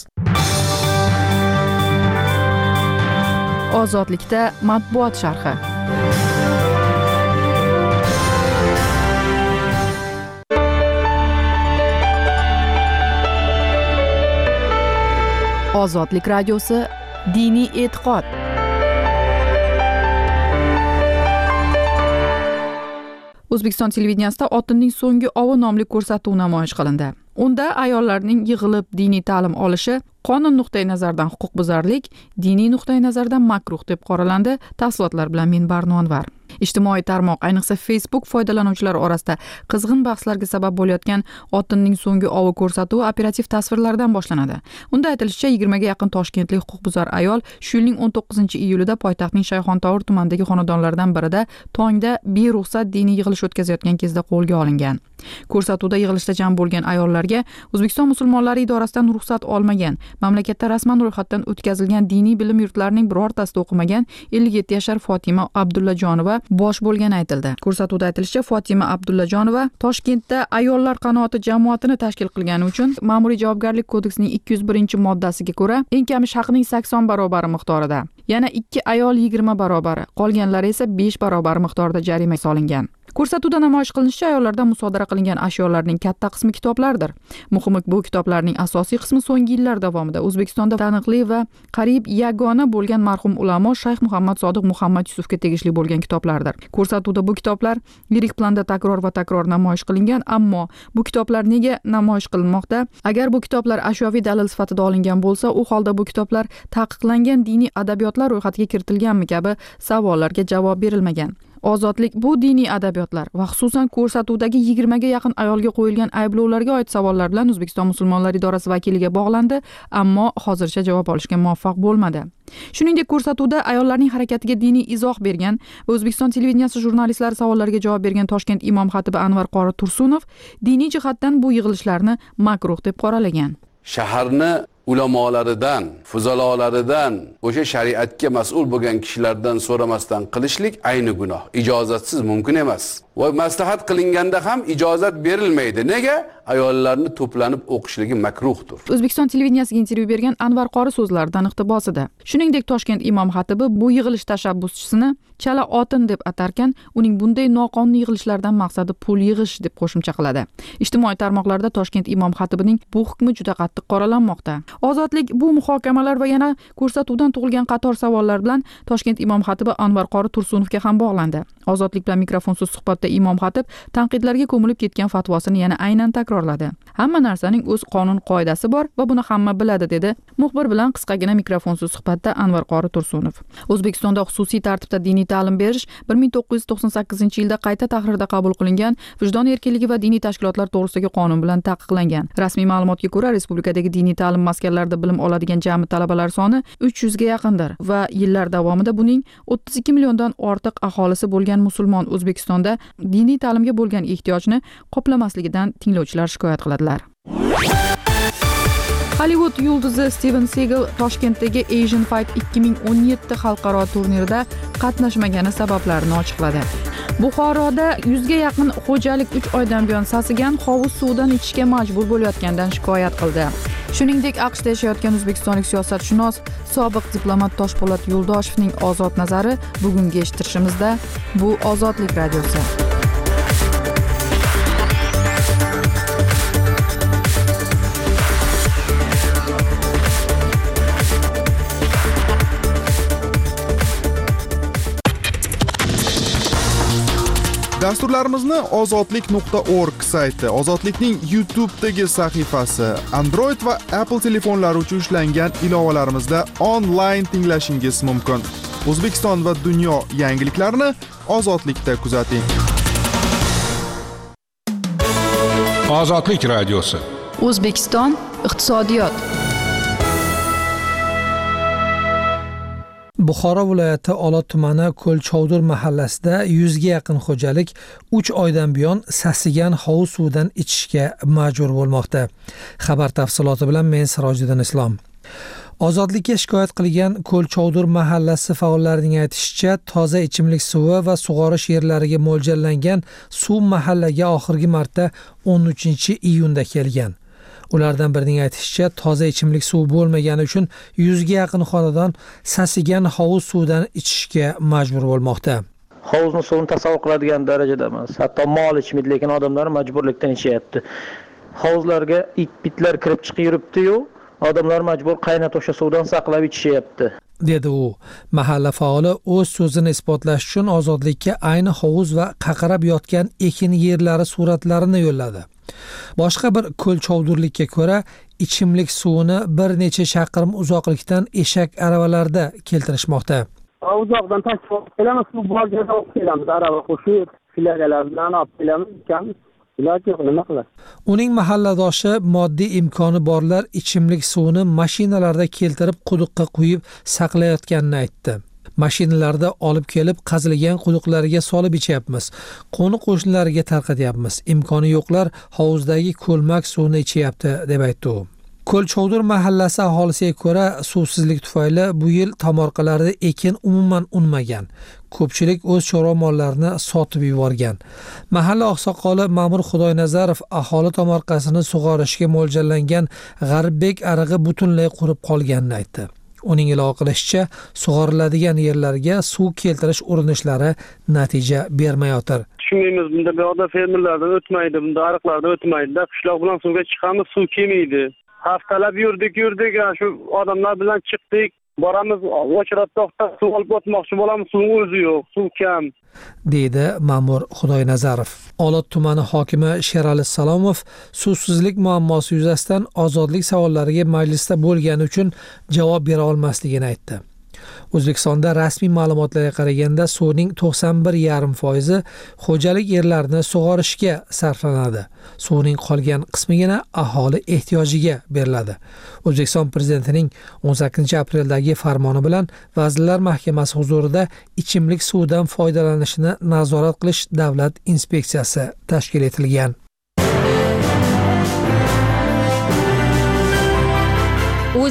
Ozodlikda matbuot sharhi. Ozodlik radiosi diniy e'tiqod. O'zbekiston televideniyasida Otinning so'nggi ovi nomli ko'rsatuv namoyish qilindi. Unda ayollarning yig'ilib diniy ta'lim olishi qonun nuqtai nazaridan huquqbuzarlik, diniy nuqtai nazardan makruh deb qoralandi. Tafsilotlar bilan men Barnonvar. Ijtimoiy tarmoq, ayniqsa Facebook foydalanuvchilari orasida qizg'in bahslarga sabab bo'layotgan Otinning so'nggi ovi ko'rsatuvi operativ tasvirlardan boshlanadi. Unda aytilishicha, 20 ga yaqin toshkentlik huquqbuzar ayol shu yilning 19-iyulida poytaxtning Shayxontohur tumanidagi xonadonlardan birida tongda beruxsat diniy yig'ilish o'tkazayotgan kezda qo'lga olingan. Ko'rsatuvda yig'ilishda jam bo'lgan ayollarga O'zbekiston musulmonlari idorasidan ruxsat olmagan, mamlakatda rasman ro'yxatdan o'tkazilgan diniy bilim yurtlarining birortasida o'qimagan 57 yashar Fotima Abdullajonova bosh bo'lgani aytildi. Ko'rsatuvda aytilishicha, Fotima Abdullajonova Toshkentda ayollar qanoati jamoatini tashkil qilgani uchun Ma'muriy javobgarlik kodeksining 201-moddasiga ko'ra eng kami haqning 80 barobari miqdorida, yana 2 ayol 20 barobari, qolganlari esa 5 barobari miqdorida jarima solingan. Ko'rsatuvda namoyish qilinishicha, ayollardan musodara qilingan ashyolarning katta qismi kitoblardir. Muhimi, bu kitoblarning asosiy qismi so'nggi yillar davomida O'zbekistonda taniqli va qariyb yagona bo'lgan marhum ulamo Shayx Muhammad Sodiq Muhammad Yusufga tegishli bo'lgan kitoblardir. Ko'rsatuvda bu kitoblar yirik planda takror va takror namoyish qilingan, ammo bu kitoblar nega namoyish qilinmoqda? Agar bu kitoblar ashyoviy dalil sifatida olingan bo'lsa, u holda bu kitoblar taqiqlangan diniy adabiyotlar ro'yxatiga kiritilganmi kabi savollarga javob berilmagan. Ozodlik bu diniy adabiyotlar va xususan ko'rsatuvdagi 20 ga yaqin ayolga qo'yilgan ayblovlarga oid savollar bilan O'zbekiston musulmonlari idorasi vakiliga bog'landi, ammo hozircha javob olishga muvaffaq bo'lmadi. Shuningdek, ko'rsatuvda ayollarning harakatiga diniy izoh bergan va O'zbekiston televideniyasi jurnalistlari savollariga javob bergan Toshkent imom xatibi Anvar qori Tursunov diniy jihatdan bu yig'ilishlarni makruh deb qoralagan. Shaharni ulamolaridan, fuzalolaridan, o'sha shariatga mas'ul bo'lgan kishilardan so'ramasdan qilishlik ayni gunoh. Ijozatsiz mumkin emas. Va maslahat qilinganda ham ijozat berilmaydi. Nega? Ayollarni to'planib o'qishligi makruhdir. O'zbekiston televideniyasiga intervyu bergan Anvar Qori so'zlaridan iqtibosida. Shuningdek, Toshkent imom xatibi bu yig'ilish tashabbuschisini chala otin deb atarkan, uning bunday noqonuniy yig'ilishlardan maqsadi pul yig'ish deb qo'shimcha qiladi. Ijtimoiy tarmoqlarda Toshkent imom xatibining bu hukmi juda qattiq qoralanmoqda. Ozodlik bu muhokamalar va yana ko'rsatuvdan tug'ilgan qator savollar bilan Toshkent imom xatibi Anvar Qori Tursunovga ham bog'landi. Ozodlik bilan mikrofonsiz suhbatda imom xatib tanqidlarga ko'milib ketgan fatvosini yana aynan takrorladi. Hamma narsaning o'z qonun qoidasi bor va buni hamma biladi, dedi muxbir bilan qisqagina mikrofonsiz suhbatda Anvar Qori Tursunov. O'zbekistonda xususiy tartibda diniy ta'lim berish 1998-yilda qayta tahrirda qabul qilingan Vijdon erkinligi va diniy tashkilotlar to'g'risidagi qonun bilan taqiqlangan. Rasmiy ma'lumotga ko'ra, respublikadagi diniy ta'lim maskanlarida bilim oladigan jami talabalar soni 300 ga yaqindir va yillar davomida buning 32 milliondan ortiq aholisi bo'lgan musulmon O'zbekistonda diniy ta'limga bo'lgan ehtiyojni qoplamasligidan tinglovchilar shikoyat qiladilar. Hollywood yulduzi Steven Seagal Toshkentdagi Asian Fight 2017 xalqaro turnirida qatnashmagani sabablarini ochiqladi. Buxoroda 100 ga yaqin xo'jalik 3 oydan buyon sasigan hovuz suvidan ichishga majbur bo'layotgandan shikoyat qildi. Shuningdek, AQShda yashayotgan o'zbekistonlik siyosatshunos, sobiq diplomat Toshpo'lat Yo'ldoshevning ozod nazari bugungi eshittirishimizda bu Ozodlik radiosi. Dasturlarimizni ozodlik.org sayti, Ozodlikning YouTube'dagi sahifasi, Android va Apple telefonlari uchun ishlangan ilovalarimizda onlayn tinglashingiz mumkin. O'zbekiston va dunyo yangiliklarini Ozodlikda kuzating. Ozodlik radiosi. O'zbekiston iqtisodiyot. Buxoro viloyati Olot tumani Ko'lchovdur mahallasida 100 ga yaqin xo'jalik 3 oydan buyon sasigan hovuz suvidan ichishga majbur bo'lmoqda. Xabar tafsiloti bilan men Sirojiddin Islom. Ozodlikka shikoyat qilgan Ko'lchovdur mahallasi faollarining aytishicha, toza ichimlik suvi va sug'orish yerlariga mo'ljallangan suv mahallaga oxirgi marta 13-iyunda kelgan. Ulardan birining aytishicha, toza ichimlik suv bo'lmagani uchun 100 ga yaqin xonadon sasigan hovuz suvidan ichishga majbur bo'lmoqda. Hovuzni suvini tasavvur qiladigan darajada emas. Hatto mol ichmaydi, lekin odamlar majburlikdan ichyapti. Hovuzlarga it-bitlar kirib chiqib yuribdi-yu, odamlar majbur qaynat o'sha suvdan saqlab ichishyapti, dedi u. Mahalla faoli o'z so'zini isbotlash uchun Ozodlikka ayni hovuz va qaqrab yotgan ekin yerlari suratlarini yo'lladi. Boshqa bir Ko'lchovdurlikka ko'ra, ichimlik suvini bir necha chaqirim uzoqlikdan eshak aravalarda keltirishmoqda. Uzoqdan taklif qilamiz, suv bor joyda olib kelamiz, arava qo'shib, filagalar bilan olib kelamiz. Uning mahalladoshi moddiy imkoni borlar ichimlik suvini mashinalarda keltirib quduqqa quyib saqlayotganini aytdi. Mashinalarda olib kelib qazilgan quduqlarga solib ichyapmiz. Qo'ni qo'shnilarga tarqatyapmiz. Imkoni yo'qlar hovuzdagi ko'lmak suvini ichyapti, deb aytdi u. Ko'lchovdur mahallasi aholisiga ko'ra, suvsizlik tufayli bu yil tomorqalarda ekin umuman unmagan. Ko'pchilik o'z chorva mollarini sotib yuborgan. Mahalla oqsoqoli Ma'mur Xudoynazarov aholi tomorqasini sug'orishga mo'ljallangan G'arbbek arig'i butunlay qurib qolganini aytdi. Uning ilova qilishicha, sug'oriladigan yerlarga suv keltirish urinishlari natija bermayotir. Tushunmaymiz, bunda buyoqda fermerlardan o'tmaydi, bunda ariqlardan o'tmaydi. Qishloq bilan suvga chiqamiz, suv kelmaydi. Haftalab yurdik, shu odamlar bilan chiqdik. Boramiz, o'chiratdoqda suv olib o'tmoqchi bo'lamiz, suv o'zi yo'q, suv kam, deydi Ma'mur Xudoynazarov. Olot tumani hokimi Sherali Salomov suvsizlik muammosi yuzasidan ozodlik savollariga majlisda bo'lgani uchun javob bera olmasligini aytdi. O'zbekistonda rasmiy ma'lumotlarga qaraganda suvning 91,5% xo'jalik yerlarini sug'orishga sarflanadi. Suvning qolgan qismigina aholi ehtiyojiga beriladi. O'zbekiston prezidentining 18-apreldagi farmoni bilan Vazirlar Mahkamasi huzurida ichimlik suvidan foydalanishni nazorat qilish davlat inspeksiyasi tashkil etilgan.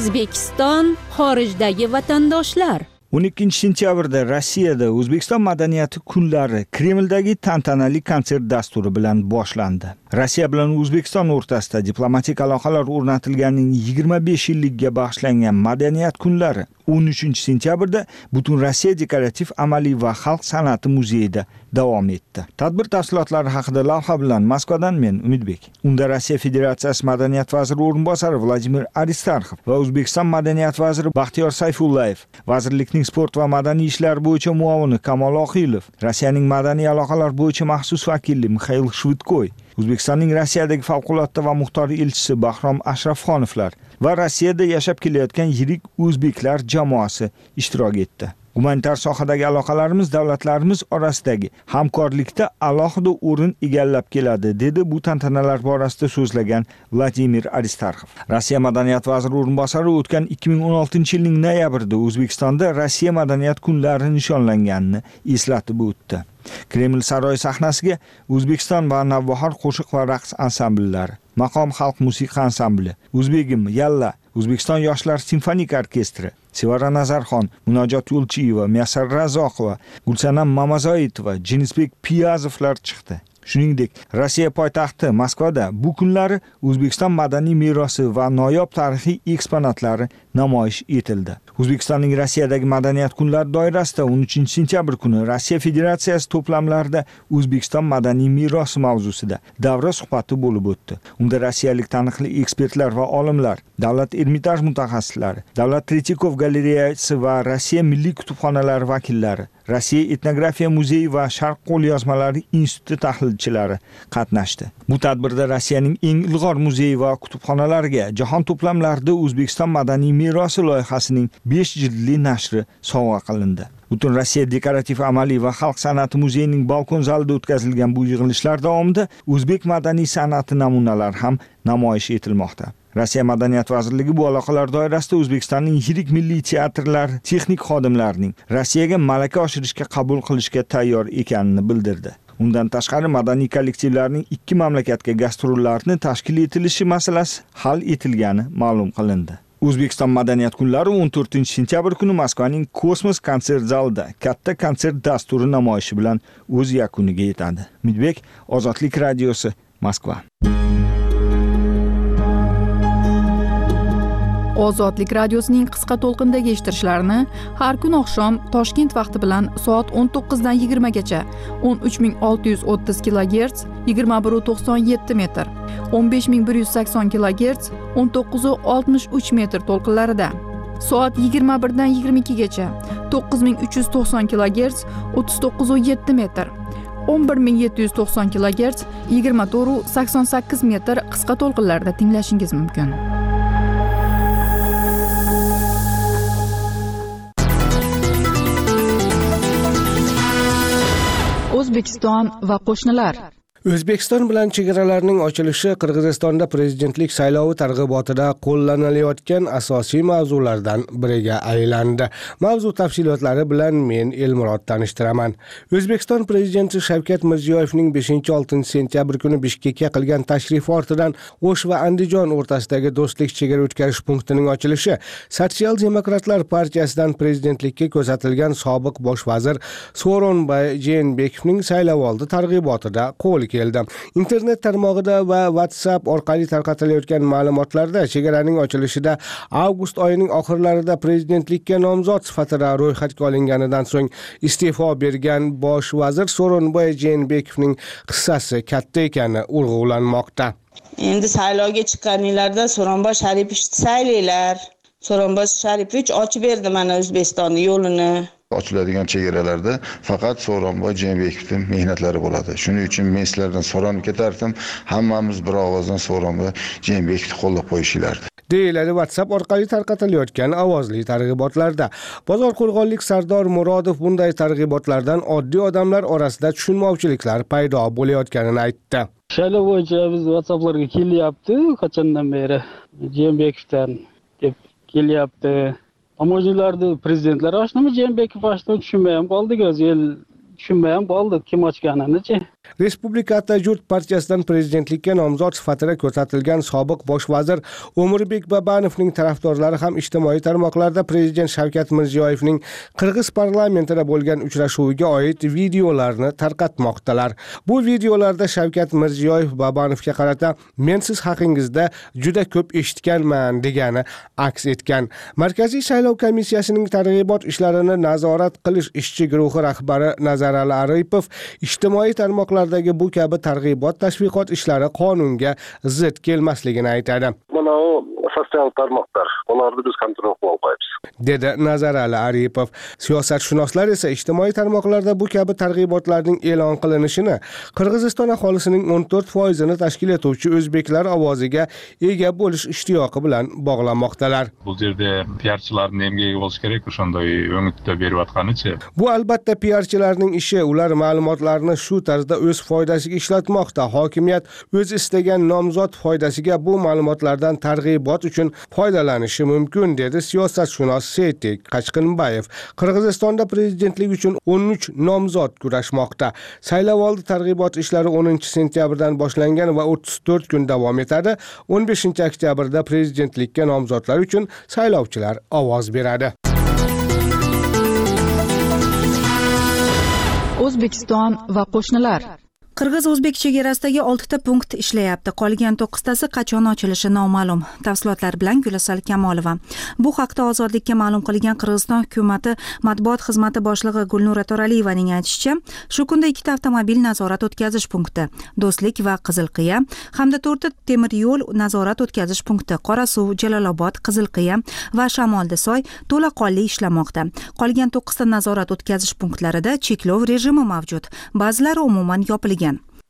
O'zbekiston xorijdagi vatandoshlar. 12 sentyabrda Rossiyada O'zbekiston madaniyati kunlari Kremldagi tantanali konsert dasturi bilan boshlandi. Rossiya bilan O'zbekiston o'rtasida diplomatik aloqalar o'rnatilganining 25 yilligiga bag'ishlangan madaniyat kunlari 13 sentyabrda butun Rossiya dekorativ amaliy va xalq san'ati muzeyida davom etdi. Tadbir tafsilotlari haqida lavha bilan Moskvadan men Umidbek. Unda Rossiya Federatsiyasi madaniyat vaziri o'rinbosari Vladimir Aristarxov va O'zbekiston madaniyat vaziri Baxtiyor Sayfullayev, vazirlikning sport va madaniy ishlar bo'yicha muavini Kamol Oqilov, Rossiyaning madaniy aloqalar bo'yicha maxsus vakili Mixail Shvitkoy, O'zbekistonning Rossiyadagi favqulodda va muxtor elchisi Bahrom Ashrafxonovlar va Rossiyada yashab kelayotgan yirik o'zbeklar jamoasi ishtirok etdi. Humanitar sohadagi aloqalarimiz davlatlarimiz orasidagi hamkorlikda alohida o'rin egallab keladi, dedi bu tantanalar borasida so'zlagan Vladimir Aristarxov. Rossiya madaniyat vaziri o'rinbosari o'tgan 2016-yilning noyabrida O'zbekistonda Rossiya madaniyat kunlari nishonlanganini eslatib o'tdi. Kreml saroyi sahnasiga O'zbekiston va Navbahor qo'shiq va raqs ansambllari, Maqom xalq musiqa ansambli, O'zbegim Yalla, O'zbekiston yoshlar simfonik orkestri, Sevara Nazarxon, Munojot Yo'lchiyeva, Muyassar Razoqova, Gulsanam Mamazoitova, Jenisbek Piyazovlar chiqdi. Shuningdek, Rossiya poytaxti Moskvada bu kunlari O'zbekiston madaniy merosi va noyob tarixiy eksponatlari namoyish etildi. O'zbekistonning Rossiyadagi madaniyat kunlari doirasida 13 sentyabr kuni Rossiya Federatsiyasi to'plamlarida O'zbekiston madaniy merosi mavzusida davra suhbati bo'lib o'tdi. Unda rossiyalik taniqli ekspertlar va olimlar, davlat Ermitaj mutaxassislari, davlat Tretyakov galereyasi va Rossiya milliy kutubxonalari vakillari, Rossiya etnografiya muzeyi va Sharq qo'lyozmalari instituti tahlilchilari qatnashdi. Bu tadbirda Rossiyaning eng ilg'or muzeyi va kutubxonalariga jahon to'plamlarida O'zbekiston madaniy merosi loyihasining 5 jildli nashri sovg'a qilindi. Butun Rossiya dekorativ amaliy va xalq san'ati muzeyining balkon zalida o'tkazilgan bu yig'ilishlar davomida o'zbek madaniy san'ati namunalari ham namoyish etilmoqda. Rossiya Madaniyat vazirligi bu aloqalar doirasida O'zbekistonning yirik milliy teatrlar texnik xodimlarining Rossiyaga malaka oshirishga qabul qilishga tayyor ekanini bildirdi. Undan tashqari madaniy kollektivlarning ikki mamlakatga gastrollarni tashkil etilishi masalasi hal etilgani ma'lum qilindi. O'zbekiston madaniyat kunlari 14 sentyabr kuni Moskvaning Kosmos konsert zalida katta konsert dasturi namoyishi bilan o'z yakuniga yetadi. Umidbek, Ozodlik radiosi, Moskva. Ozodlik radiosining qisqa to'lqindagi eshittirishlarini har kun oqshom Toshkent vaqti bilan soat 19 dan 20 gacha 13630 kHz 21.97 metr, 15180 kHz 19.63 metr to'lqinlarida, soat 21 dan 22 gacha 9390 kHz 39.7 metr, 11790 kHz 24.88 metr qisqa to'lqinlarda tinglashingiz mumkin. O'zbekiston va qo'shnilar. O'zbekiston bilan chegaralarning ochilishi Qirg'izistonda prezidentlik saylovi targ'ibotida qo'llanilayotgan asosiy mavzulardan biriga aylandi. Mavzu tafsilotlari bilan men Elmurod tanishtiraman. O'zbekiston prezidenti Shavkat Mirziyoyevning 5-6 sentyabr kuni Bishkekka qilgan tashrifi ortidan O'sh va Andijon o'rtasidagi do'stlik chegara o'tkazish punktining ochilishi Sotsial demokratlar partiyasidan prezidentlikka ko'rsatilgan sobiq bosh vazir Sooronbay Jeenbekovning saylovoldi targ'ibotida qo'l keldi. Internet tarmog'ida va WhatsApp orqali tarqatilayotgan ma'lumotlarda chegaraning ochilishida avgust oyining oxirlarida prezidentlikka nomzod sifatida ro'yxatga olinganidan so'ng iste'fo bergan bosh vazir Sooronbay Jeenbekovning hissasi katta ekani urg'ulanmoqda. Endi saylovga chiqqaninglarda Sooronbay Sharipovich saylanglar. Sooronbay Sharipovich ochib berdi mana O'zbekistonning yo'lini. Ochiladigan chegaralarda faqat Sooronbay Jeenbekovning mehnatlari bo'ladi. Shuning uchun men sizlardan so'rab ketardim, hammamiz bir ovozdan Sooronbay Jeenbekovni qo'llab qo'yishinglar. deyiladi WhatsApp orqali tarqatilayotgan ovozli targ'ibotlarda. Bozor qo'rg'onlik Sardor Murodov bunday targ'ibotlardan oddiy odamlar orasida tushunmovchiliklar paydo bo'layotganini aytdi. Saylov bo'yicha biz WhatsApplarga kelyapti, qachondan beri Jeenbekovdan deb kelyapti. Ammo'jilarni prezidentlar oshnimi Jeenbekov oshnimi tushunmay ham qoldik, o'zi el tushunmay ham qoldik kim ochganini-chi. Respublika Atajurt partiyasidan prezidentlikka nomzod sifatida ko'rsatilgan sobiq bosh vazir O'mirbek Babanovning tarafdorlari ham ijtimoiy tarmoqlarda prezident Shavkat Mirziyoyevning Qirg'iz parlamentida bo'lgan uchrashuviga oid videolarni tarqatmoqdalar. Bu videolarda Shavkat Mirziyoyev Babanovga qarata "Men siz haqingizda juda ko'p eshitganman" degani aks etgan. Markaziy saylov komissiyasining targ'ibot ishlarini nazorat qilish ishchi guruhi rahbari Nazarali Aripov ijtimoiy tarmoqlardagi bu kabi targ'ibot tashviqot ishlari qonunga zid kelmasligini aytadi. Mana u sotsial tarmoqlar, ularni biz kontrol qila olmaymiz, dedi Nazarali Aripov. Siyosatshunoslar esa ijtimoiy tarmoqlarda bu kabi targ'ibotlarning e'lon qilinishini Qirg'iziston aholisining 14%ni tashkil etuvchi o'zbeklar ovoziga ega bo'lish ishtiyoqi bilan bog'lamoqdalar. Bu yerda piarchilarning emgagi bo'lish kerak, o'shanday umidda berayotganicha. Bu albatta piarchilarning ishi, ular ma'lumotlarni shu tarzda o'z foydasiga ishlatmoqda. Hokimiyat o'z istagan nomzod foydasiga bu ma'lumotlardan targ'ibot uchun foydalanishi mumkin, dedi siyosatshunos Setik Qachqinbayev. Qirg'izistonda prezidentlik uchun 13 nomzod kurashmoqda. Saylovoldi targ'ibot ishlari 10-sentyabrdan boshlangan va 34 kun davom etadi. 15-oktyabrda prezidentlikka nomzodlar uchun saylovchilar ovoz beradi. O'zbekiston va qo'shnilar. Qirg'iz-o'zbek chegarasidagi 6 ta punkt ishlayapti. Qolgan 9 tasi qachon ochilishi noma'lum. Tafsilotlar bilan Gulasal Kamolova. Bu haqda Ozodlikka ma'lum qilgan Qirg'iziston hukumati matbuot xizmati boshlig'i Gulnura To'raliyevaning aytishicha, shu kunda 2 ta avtomobil nazorat o'tkazish punkti, Do'stlik va Qizilqiya hamda 4 ta temir yo'l nazorat o'tkazish punkti, Qorasuv, Jalolobod, Qizilqiya va Shamoldisoy to'laqonli ishlamoqda. Qolgan 9 ta nazorat o'tkazish punktlarida cheklov rejimi mavjud. Ba'zilari umuman yopilgan.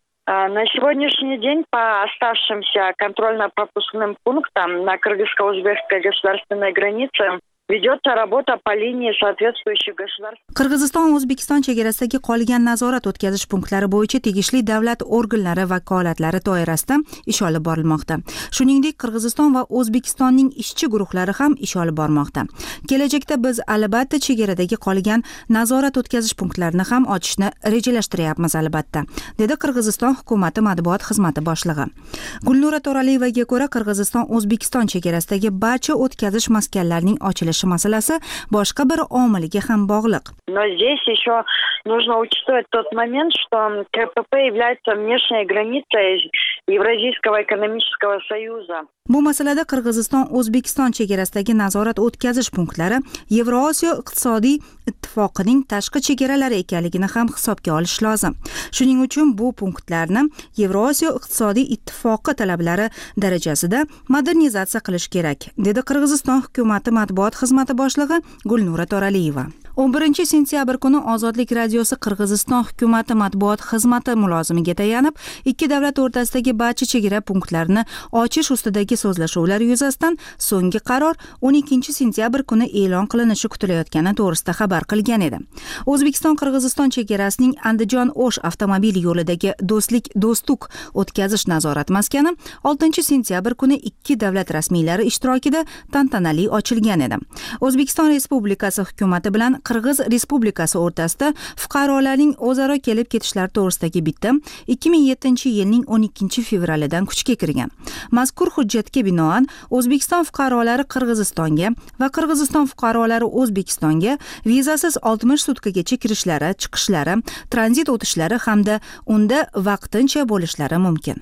На сегодняшний день по оставшимся контрольно-пропускным пунктам на кыргызско-узбекской государственной границе ведется работа по линии соответствующих государств. Qirg'iziston-O'zbekiston chegarasidagi qolgan nazorat o'tkazish punktlari bo'yicha tegishli davlat organlari vakolatlari doirasida ish olib borilmoqda. Shuningdek, Qirg'iziston va O'zbekistonning ishchi guruhlari ham ish olib bormoqda. Kelajakda biz albatta chegaradagi qolgan nazorat o'tkazish punktlarini ham ochishni rejalashtiryapmiz albatta, dedi Qirg'iziston hukumati matbuot xizmati boshlig'i. Gulnura To'raliyevaga ko'ra, Qirg'iziston-O'zbekiston chegarasidagi barcha o'tkazish maskanlarining ochilishi masalasi boshqa bir omiliga ham bog'liq. Но здесь еще нужно учитывать тот момент, что КПП является внешней границей Евразийского экономического союза. Bu masalada Qirg'iziston-O'zbekiston chegarasidagi nazorat o'tkazish punktlari Yevrosiyo iqtisodiy ittifoqining tashqi chegaralari ekanligini ham hisobga olish lozim. Shuning uchun bu punktlarni Yevrosiyo iqtisodiy ittifoqi talablari darajasida modernizatsiya qilish kerak, dedi Qirg'iziston hukumati matbuot xizmati boshlig'i Gulnura To'raliyeva. 11-sentyabr kuni Ozodlik radiosi Qirg'iziston hukumati matbuot xizmati mulozimiga tayanib, ikki davlat o'rtasidagi barcha chegara punktlarini ochish ustidagi so'zlashuvlar yuzasidan so'nggi qaror 12-sentyabr kuni e'lon qilinishi kutilayotgani to'g'risida xabar qilgan edi. O'zbekiston-Qirg'iziston chegarasining Andijon-O'sh avtomobil yo'lidagi Do'stlik-Do'stuk o'tkazish nazorat maskani 6-sentyabr kuni ikki davlat rasmiylari ishtirokida tantanali ochilgan edi. O'zbekiston Respublikasi hukumati bilan Qirg'iz Respublikasi o'rtasida fuqarolarning o'zaro kelib ketishlari to'g'risidagi bitim 2007-yilning 12-fevralidan kuchga kirgan. Mazkur hujjatga binoan O'zbekiston fuqarolari Qirg'izistonga va Qirg'iziston fuqarolari O'zbekistonga vizasiz 60 sutkagacha kirishlari, chiqishlari, tranzit o'tishlari hamda unda vaqtincha bo'lishlari mumkin.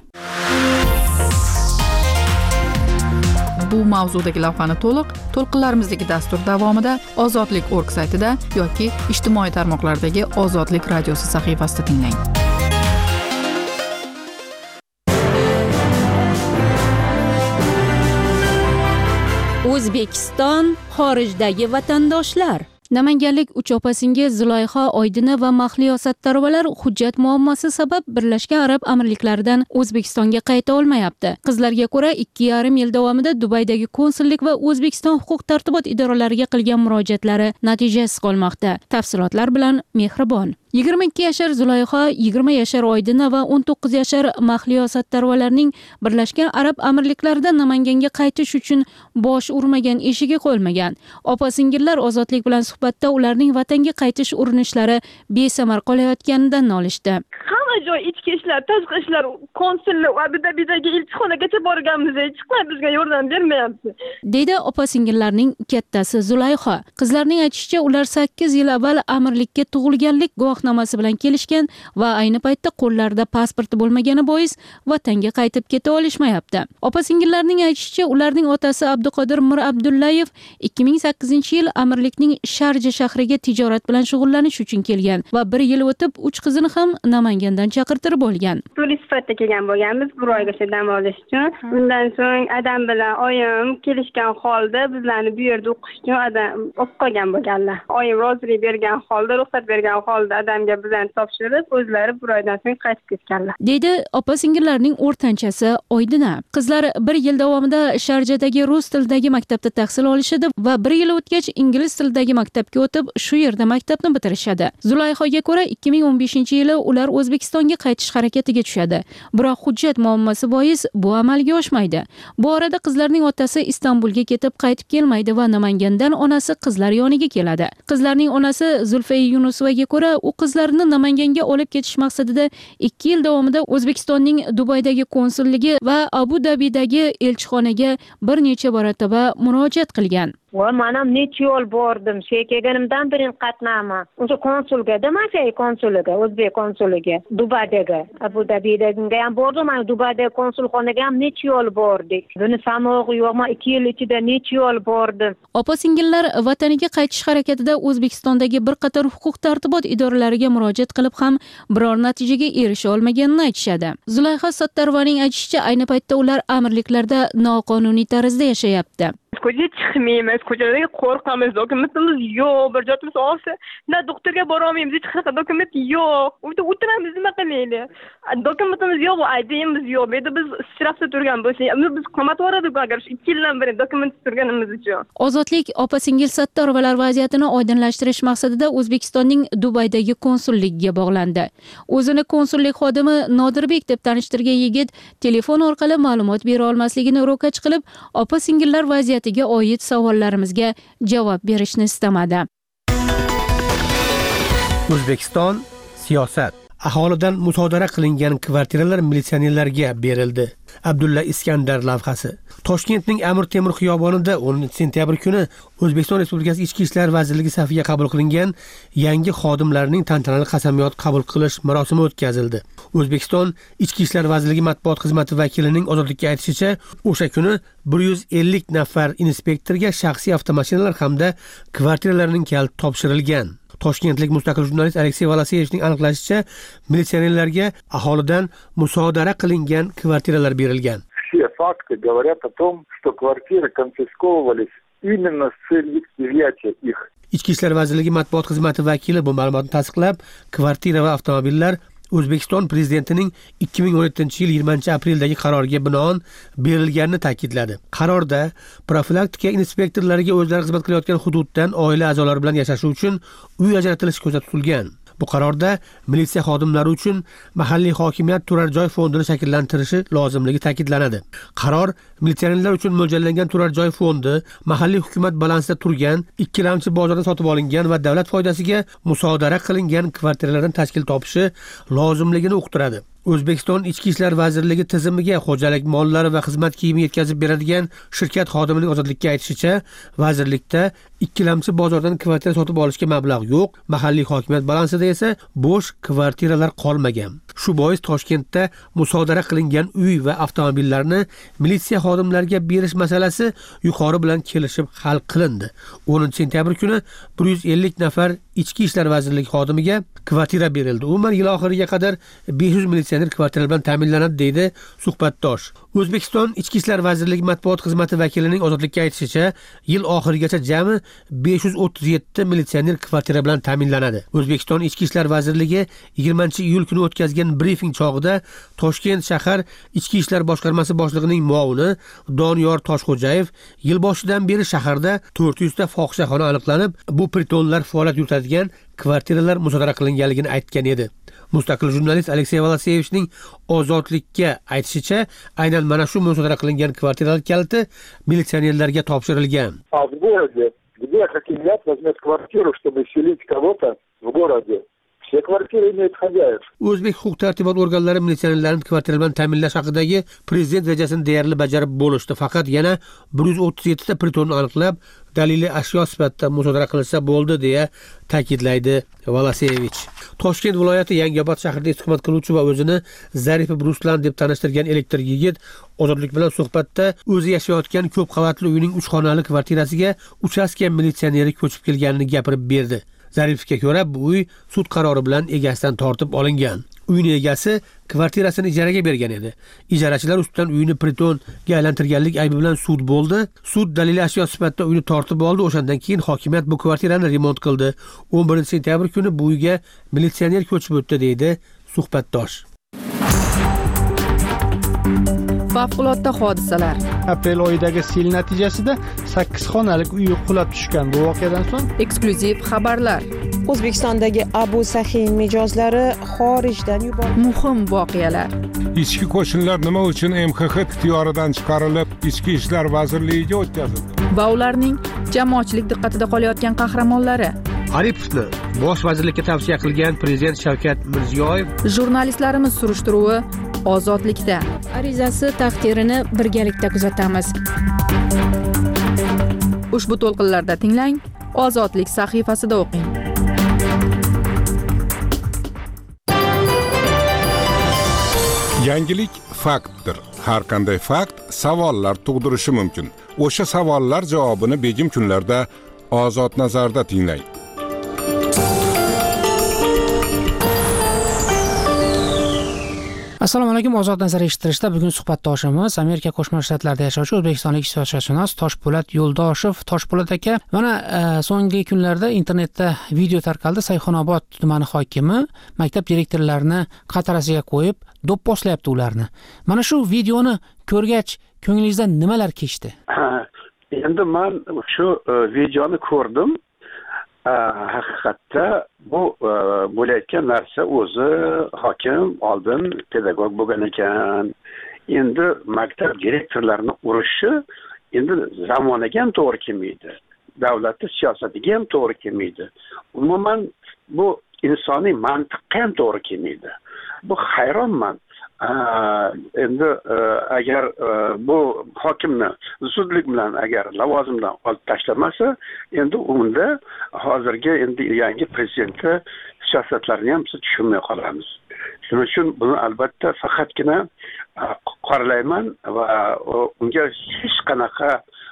Bu mavzudagi lavhani to'lqinlarimizdagi dastur davomida Ozodlik.org saytida yoki ijtimoiy tarmoqlardagi Ozodlik radiosi sahifasida tinglang. O'zbekiston xorijdagi vatandoshlar. Namanganlik uch opa-singil Zulayho Oydina va Mahliyo Sattorovalar hujjat muammosi sabab Birlashgan Arab Amirliklaridan O'zbekistonga qayta olmayapti. Qizlarga ko'ra 2,5 yil davomida Dubaydagi konsullik va O'zbekiston huquq-tartibot idoralariga qilgan murojaatlari natijasiz qolmoqda. Tafsilotlar bilan Mehribon. 22 yashar Zulayho, 20 yashar Oydina va 19 yashar Mahliyo Sattorovalarning Birlashgan Arab Amirliklaridan Namanganga qaytish uchun bosh urmagan eshigi qo'yilmagan. Opa-singillar Ozodlik bilan suhbatda ularning vatanga qaytish urinishlari besamar qolayotganidan nolishdi. Hamma hamma joy ichki ishlar, tashqi ishlar konsullik va Abu Dabidagi elchixonagacha borganmiz, hech qanday bizga yordam bermayapti. Deydi opa-singillarning kattasi Zulayho. Qizlarning aytishicha, ular 8 yil avval amirlikka tug'ilganlik guvohnomasi bilan kelishgan va ayni paytda qo'llarida pasporti bo'lmagani bois vatanga qaytib keta olishmayapti. Opa-singillarning aytishicha, ularning otasi Abduqodir Mir Abdullayev 2008-yil amirlikning Sharja shahriga tijorat bilan shug'ullanish uchun kelgan va 1 yil o'tib 3 qizini ham Namangandan chaqirtirib olgan. Turist sifatida kelgan bo'lganmiz, bir oygacha dam olish uchun. Undan so'ng adam bilan oyim kelishgan holda bizlarni bu yerda o'qish uchun adam olib qolgan bo'lganlar. Oyim rozilik bergan holda, ruxsat bergan holda adamga bizlarni topshirib, o'zlari bir oydan so'ng qaytib ketganlar. Deydi opa-singillarning o'rtanchasi Oydina. Qizlar 1 yil davomida Sharjadagi rus tilidagi maktabda tahsil olishadi va 1 yil o'tgach ingliz tilidagi maktabga o'tib, shu yerda maktabni bitirishadi. Zulayhoga ko'ra 2015-yili ular O'zbekistonga qaytish harakatiga tushadi. Biroq hujjat muammosi bois bu amalga oshmaydi. Bu orada qizlarning otasi Istanbulga ketib qaytib kelmaydi va Namangandan onasi qizlar yoniga keladi. Qizlarning onasi Zulfiya Yunusovaga ko'ra, u qizlarini Namanganga olib ketish maqsadida 2 yil davomida O'zbekistonning Dubaydagi konsulligi va Abu Dabidagi elchixonaga bir necha marotaba murojaat qilgan. Va men ham necha yo'l bordim. Shu kelganimdan birin qatnama. O'sha konsulga, Damasey konsuliga, o'zbek konsuliga, Dubaydagi, Abu Dabidagi ham bordim. Men Dubaydagi konsulxonaga ham necha yo'l bordik. Buni samog'i yo'qmi, 2 yil ichida necha yo'l bordim. Opa-singillar vataniga qaytish harakatida O'zbekistondagi bir qator huquq-tartibot idoralariga murojaat qilib ham biror natijaga erisha olmaganini aytishadi. Zulayho Sattarovaning aytishicha, ayni paytda ular amirliklarda noqonuniy tarzda yashayapti. Ko'chaga chiqmaymiz, ko'chalarga qo'rqamiz, dokumentimiz yo'q, bir joyimiz olsa, na doktorga bora olmaymiz, hech qanaqa dokument yo'q. Uyda o'tiramiz, nima qilaylik? Dokumentimiz yo'q, ID'miz yo'q. Bu yerda biz shirafda turgan bo'lsak, biz qamat yuboradiku agar 2 yildan beri dokument turganimiz uchun. Ozodlik opa-singil Sattarovalar vaziyatini oydinlashtirish maqsadida O'zbekistonning Dubaydagi konsulligiga bog'landi. O'zini konsullik xodimi Nodirbek deb tanishtirgan yigit telefon orqali ma'lumot bera olmasligini ro'kach qilib, opa-singillar vaziyatiga oid savollarimizga javob berishni istamadi. O'zbekiston siyosat. Aholidan musodara qilingan kvartiralar militsionerlarga berildi. Abdulla Iskandar lavhasi. Toshkentning Amir Temur xiyobonida 10 sentyabr kuni O'zbekiston Respublikasi Ichki ishlar vazirligi safiga qabul qilingan yangi xodimlarning tantanali qasamyod qabul qilish marosimi o'tkazildi. O'zbekiston Ichki ishlar vazirligi matbuot xizmati vakilining Ozodlikka aytishicha, o'sha kuni 150 nafar inspektorga shaxsiy avtomashinalar hamda kvartiralarning kaliti topshirilgan. Toshkentlik mustaqil jurnalist Aleksey Volaseyevning aniqlashicha, militsionerlarga aholidan musodara qilingan kvartiralar berilgan. Все факты говорят о том, что квартиры конфисковывались именно с целью изъятия их. Ichki ishlar vazirligi matbuot xizmati vakili bu ma'lumotni tasdiqlab, kvartira va avtomobillar O'zbekiston prezidentining 2017-yil 20-apreldagi qaroriga binoan berilganini ta'kidladi. Qarorda profilaktika inspektorlariga o'zlari xizmat qilayotgan hududdan oila a'zolari bilan yashashi uchun uy ajratilishi ko'zda tutilgan. Bu qarorda militsiya xodimlari uchun mahalliy hokimiyat turar joy fondini shakllantirishi lozimligi ta'kidlanadi. Qaror militsionerlar uchun mo'ljallangan turar joy fondi mahalliy hukumat balansida turgan, ikkilamchi bozorda sotib olingan va davlat foydasiga musodara qilingan kvartiralardan tashkil topishi lozimligini uqtiradi. O'zbekiston Ichki ishlar vazirligi tizimiga xo'jalik mollari va xizmat kiyimi yetkazib beradigan shirkat xodimining Ozodlikka aytishicha, vazirlikda ikkilamchi bozordan kvartira sotib olishga mablag' yo'q, mahalliy hokimiyat balansida esa bo'sh kvartiralar qolmagan. Shu bois Toshkentda musodara qilingan uy va avtomobillarni militsiya xodimlariga berish masalasi yuqori bilan kelishib hal qilindi. 10 sentyabr kuni 150 nafar Ichki ishlar vazirligi xodimiga kvartira berildi. Umuman yil oxiriga qadar 500 militsioner kvartira bilan ta'minlanadi, deydi suhbatdosh. O'zbekiston Ichki ishlar vazirligi matbuot xizmati vakilining Ozodlikka aytishicha, yil oxirigacha jami 537 militsioner kvartira bilan ta'minlanadi. O'zbekiston Ichki ishlar vazirligi 20-iyul kuni o'tkazgan brifing chog'ida Toshkent shahar Ichki ishlar boshqarmasi boshlig'ining muovini Doniyor Toshxo'jayev yil boshidan beri shaharda 400 ta fohishaxona aniqlanib, bu pritonlar faoliyat yuritadigan kvartiralar musodara qilinganligini aytgan edi. Mustaqil jurnalist Aleksey Volaseyevning Ozodlikka aytishicha, aynan mana shu musodara qilingan kvartiralar kaliti militsionerlarga topshirilgan. А в городе, где хакимият возьмет квартиру, чтобы селить кого-то в городе, Все квартиры имеют хозяев. O'zbek huquq-tartibot organlari militsionerlarni kvartira bilan ta'minlash haqidagi prezident rejasini deyarli bajarib bo'lishdi. Faqat yana 137 ta pritonni aniqlab, daliliy ashyo sifatida musodara qilinsa bo'ldi deya ta'kidlaydi Valasevich. Toshkent viloyati Yangiobod shahrida istiqomat qiluvchi va o'zini Zaripov Ruslan deb tanishtirgan elektr yigit Ozodlik bilan suhbatda o'zi yashayotgan ko'p qavatli uyning 3 xonali kvartirasiga uchastka militsioneri ko'chib kelganini gapirib berdi. Zaripovga ko'ra, bu uy sud qarori bilan egasidan tortib olingan. Uyning egasi kvartirasini ijaraga bergan edi. Ijarachilar ustidan uyni pritonga aylantirganlik aybi bilan sud bo'ldi. Sud daliliy ashyo sifatida uyni tortib oldi. O'shandan keyin hokimiyat bu kvartirani remont qildi. 11-sentyabr kuni bu uyga militsioner ko'chib o'tdi deydi suhbatdosh. Favqulodda hodisalar. Aprel oyidagi sel natijasida 8 xonalik uy qulab tushgan. Bu voqeadan so'ng eksklyuziv xabarlar. O'zbekistondagi Abu Sahin mijozlari xorijdan yuborildi. Muhim voqealar. Ichki qo'shinlar nima uchun MXX ixtiyoridan chiqarilib, Ichki ishlar vazirligiga o'tkazildi? Va ularning jamoatchilik diqqatida qolayotgan qahramonlari. Aripovni bosh vazirlikka tavsiya qilgan prezident Shavkat Mirziyoyev. Jurnalistlarimiz surishtiruvi Ozodlikda. Arizasi taqdirini birgalikda kuzatamiz. Ushbu to'lqinlarda tinglang, Ozodlik sahifasida o'qing. Yangilik faktdir. Har qanday fakt savollar tug'dirishi mumkin. O'sha savollar javobini begim kunlarda Ozod nazarda tinglang. Assalomu alaykum. Ozod nazar eshittirishda bugun suhbatdoshimiz Amerika Qo'shma Shtatlarida yashovchi o'zbekistonlik siyosatshunos Toshpo'lat Yo'ldoshev. Toshpo'lat aka, mana so'nggi kunlarda internetda video tarqaldi. Sayxunobod tumani hokimi maktab direktorlarini qatarasiga qo'yib, do'pposlayapti ularni. Mana shu videoni ko'rgach, ko'nglingizdan nimalar kechdi? Endi men shu videoni ko'rdim. Haqiqatda bu bo'layotgan narsa o'zi hokim oldin pedagog bo'lgan ekan. Endi maktab direktorlarini urishi endi zamoniga ham to'g'ri kelmaydi. Davlatning siyosatiga ham to'g'ri kelmaydi. Umuman bu insoniy mantiqqa ham to'g'ri kelmaydi. Bu hayronman. Endi agar bu hokimni zudlik bilan agar lavozimdan olib tashlamasa, endi unda hozirgi endi yangi prezidentni siyosatlarini ham biz tushunmay qolamiz. Shuning uchun buni albatta faqatgina qoralayman va unga hech qanaqa